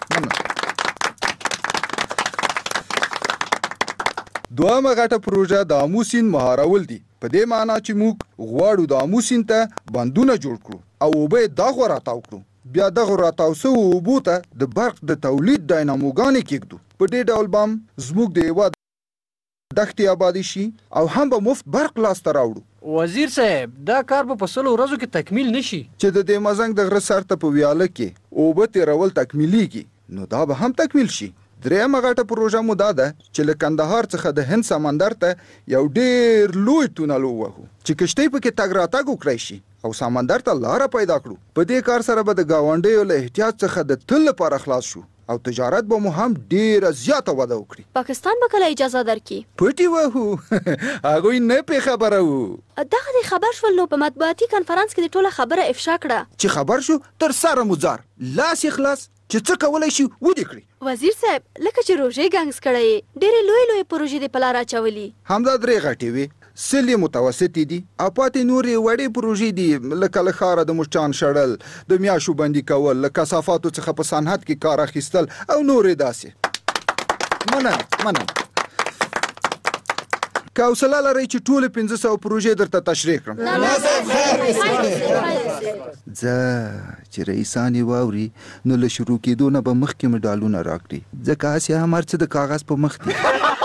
[SPEAKER 10] دویمه غټه پروژه د آمو سیند مهارول دي، په دې معنا چې موږ غواړو د آمو سیند ته بندونه جوړ کړو او اوبه یې دغه راتاو کړو. بیا دغه راتاو سوو اوبو ته د برق د تولید ډایناموګانې کېږدو. په دې ډول به زموږ د هېواد دښتې آبادي شي او هم به مفت برق لاسته راوړو.
[SPEAKER 18] وزیر صاحب، دا کار به په 100 ورځو کې تکمیل نشي.
[SPEAKER 10] چې د دې مازنګ د غره سر ته په ویاله کې اوبه تېرول تکمیلیږي نو دا به هم تکمیل شي. درېیمه غټه پروژه مو دا ده چې له کندهار څخه د هند سمندر ته یو ډېر لوی تونل ووهو چې کشتۍ پکې تګ راتګ وکړی شي او سمندر ته لاره پیدا کړو. په دې کار سره به د ګاونډیو له احتیاط څخه د تل لپاره خلاص شو او تجارت به مو هم ډېره زیاته وده وکړي.
[SPEAKER 5] پاکستان به کله اجازه درکړي؟
[SPEAKER 10] پټي وهو هغوی نه پې خبره وو.
[SPEAKER 5] دغه دې خبر شول نو په مطبوعاتي کنفرانس کې د ټوله خبره افشا کړه.
[SPEAKER 10] چې خبر شو تر سره مو ځار لاس یې خلاص چې څه کولی شي ودې کړي.
[SPEAKER 5] وزیر صاحب، لکه چې روژې ګنګس کړی یې، ډېرې لویې پروژې دې په لار اچولي.
[SPEAKER 10] همدا 3 غټې وې، 3 متوسطې دي او پاتې نورې وړې پروژې دي، لکه له ښاره د مچان شړل، د میاشو بندي کول، له کثافاتو څخه په صنعت کې کار اخیستل او نورې داسې. مننه. که حوصله لرئ چې ټولې 500 پروژې درته تشریح کړم. ځه چې رئیسان یې واوري نو له شروع کېدو نه به مخکې مډالونه راکړي، ځکه هسې هم هر څه د کاغذ په مخ دي.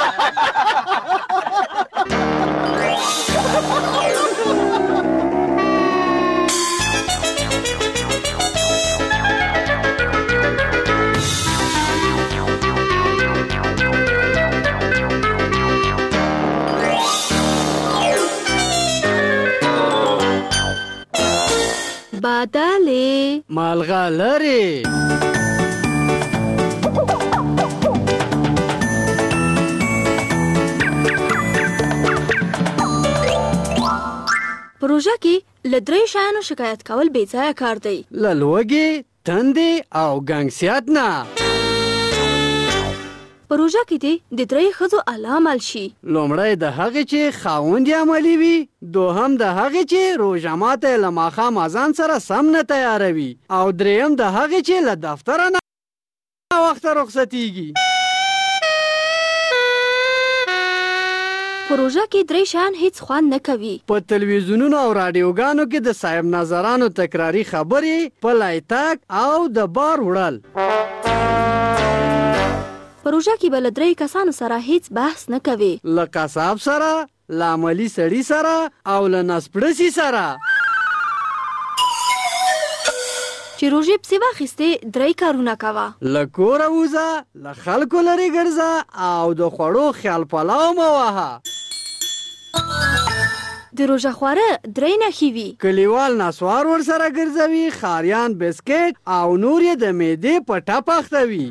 [SPEAKER 5] بادلې
[SPEAKER 18] مالغلرې
[SPEAKER 5] پروژه کې له 3 شیانو شکایت کول بې ځایه کار دی.
[SPEAKER 18] له لوږې، تندې او ګنګسیات نه.
[SPEAKER 5] پروژه کې دې د 3 ښځو علامل شي.
[SPEAKER 18] لومړی د هغې چې خاوند یې عملي وي، دوهم د هغې چې روژه ماته له ماښام اذان سره سم نه تیاروي، او دریم د هغې چې له دفتره نه وخته رخصتیږي.
[SPEAKER 5] پروژه کې 3 شیان هیڅ خوند نه کوي.
[SPEAKER 18] په تلویزیونونو او رادیوګانو کې د صاحب نظرانو تکراری خبرې، پلی تګ او د بار وړل.
[SPEAKER 5] پروژه کې به له 3 کسانو سره هیڅ بحث نه کوي.
[SPEAKER 18] له قصاب سره، له عملي سړي سره او له نسپړسي سره.
[SPEAKER 5] چې روژې پسې واخیستې 3 کارونه کوه.
[SPEAKER 18] له کوره ووځه، له خلکو لرې ګرځه او د خوړو خیال پلاو مه وهه.
[SPEAKER 5] د روژه خواره 3 نښې وي.
[SPEAKER 18] کلیوال نسوار ورسره ګرځوي، ښاریان بسکټ او نور یې د معدې په ټپ اخته وي.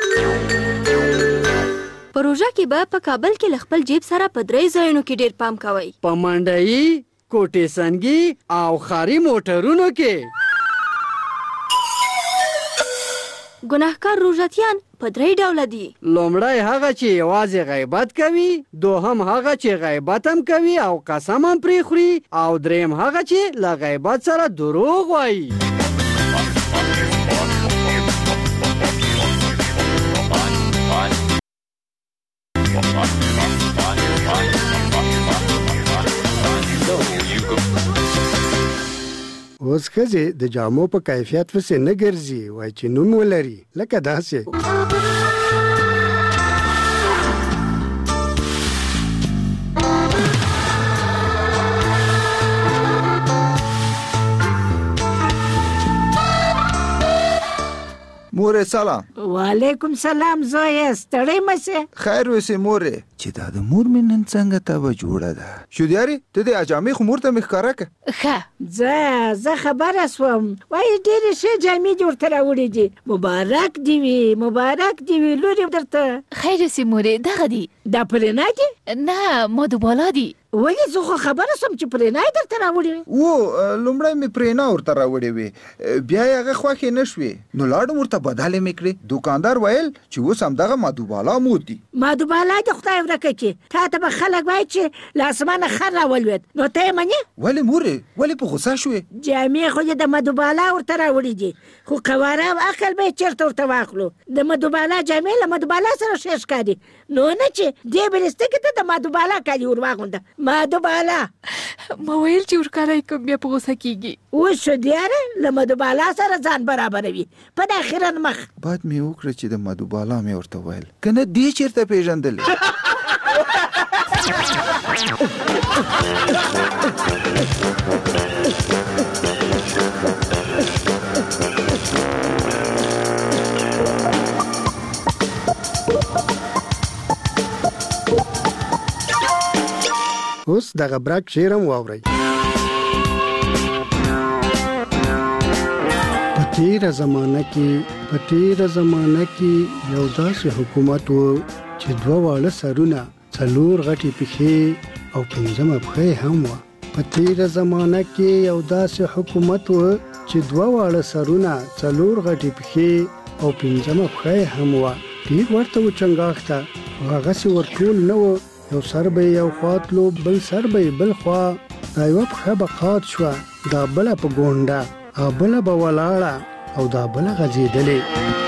[SPEAKER 5] پروژه کې به په کابل کې له خپل جیب سره په 3 ځایونو کې ډېر پام کوئ.
[SPEAKER 18] په منډیي، کوټې سنګي او ښاري موټرونو کې.
[SPEAKER 5] ګناهکار روژتیان په 3 ډوله دي.
[SPEAKER 18] لومړی هغه چې یوازې غیبت کوي، دوهم هغه چې غیبت هم کوي او قسم هم پرې خوري، او دریم هغه چې له غیبت سره دروغ وایي.
[SPEAKER 9] اوس ښځې د جامو په کیفیت پسې نه ګرځي، وایي چې نوم ولري، لکه داسې.
[SPEAKER 10] مورې سلام.
[SPEAKER 11] وعلیکم سلام زویه، ستړی مشه؟
[SPEAKER 10] خیر وسې مورې. چې دا د مور مې نن څنګه تبه جوړه ده. شودیاري ته د اجامې خو مور ته مې ښکاره که.
[SPEAKER 11] ښه زه خبره سوم، وایي ډېرې ښې جامې دې ورته راوړې دي. مبارک دې وي، مبارک دې وي لورې درته.
[SPEAKER 12] خیر سي مورې، دغه دي.
[SPEAKER 11] دا پرېنای دي؟
[SPEAKER 12] نه مدوبالا دي.
[SPEAKER 11] ولې زه خو خبره سوم چې پرېنای درته راوړې وي.
[SPEAKER 10] لومړی مې پرېنا ورته راوړې وې، بیا یې هغه خوښې نه شوې، نو لاړم ورته بدلې مې کړې. دوکاندار ویل چې اوس همدغه مدوبالا مود دي.
[SPEAKER 11] مدوبالا دې خدای ورکړي چې تا ته به خلک وایي چې له اسمانه خر راولوېد، نو ته یې منې؟
[SPEAKER 10] ولې مورې، ولې په غوسه شوې؟
[SPEAKER 11] جامې خو دې د مدوبالا ورته راوړي دي، خو قواره او عقل به یې چېرته ورته واخلو. د مدوبالا جامې له مدوبالا سره ښې ښکاري، نو نه چې دې بلستکې ته د مدوبالا کالي ور واغونده. مدوبالا
[SPEAKER 12] ما ویل چې ورکارای کوم بیا په غوسه کېږي.
[SPEAKER 11] اوس شودیاره له مدوبالا سره ځان برابروي په د اخرن مخ.
[SPEAKER 10] باید مې وکړه چې د مدوبالا مې ورته ویل، که نه دې چېرته پېژندلې.
[SPEAKER 9] اوس دغه برک شعر هم واورئ. په تیره زمانه کې یو داسې حکومت و چې 2 واړه سرونه، 4 غټې پښې او 5مه پښه هم وه. په تیره زمانه کې یو داسې حکومت و چې 2 واړه سرونه، 4 غټې پښې او 5مه پښه هم وه. ډېر ورته و چنګاښ ته، هغسې ورټول نه و. یو سر به یو خوا تلو، بل سر به بل خوا. دا یوه پښه به قات شوه، دا بله په ګونډه، او بله به ولاړه، او دا بله غځېدلې.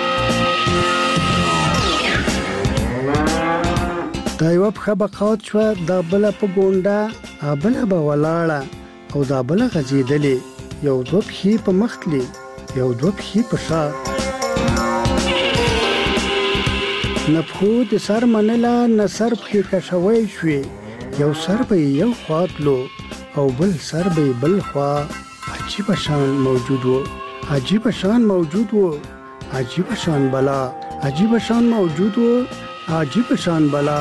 [SPEAKER 9] دا یوه پښه به قات شوه، دا بله په ګونډه، او بله به ولاړه، او دا بله غځېدلې. یو 2 پښې په مخ تلې، یو 2 پښې په شا. نه پښو د سر منله، نه سر پښې کشوی شوې. یو سر به یو خوا تلو، او بل سر به بل خوا. عجیبه شان موجود و، عجیبه شان موجود و، عجیبه شان بلا، عجیبه شان موجود و، عجیبه شان بلا.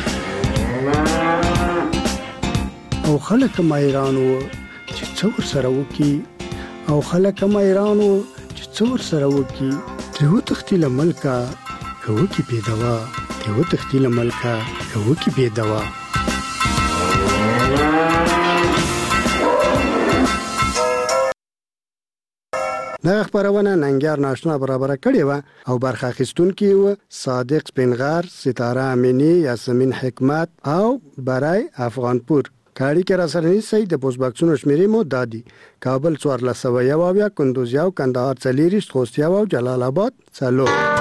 [SPEAKER 9] او خلک حیران و چې څه ورسره وکړي، او خلک حیران و چې څه ورسره وکړي. ترې وتښتي له ملکه که وکړي بې دوا، ترې وتښتي له ملکه که وکړي بې دوا. دغه خپرونه ننګیار ناشنا برابره کړې وه او برخه اخیستونکي وو صادق سپینغر، ستاره امینی، یاسمین حکمت او برای افغانپور. کاړي کې را سره نیسئ. د پوسټ باکسونو شمیرې مو دادي: کابل 1401، کندوز 1، کندهار 40، خوست 1 او جلال آباد 4.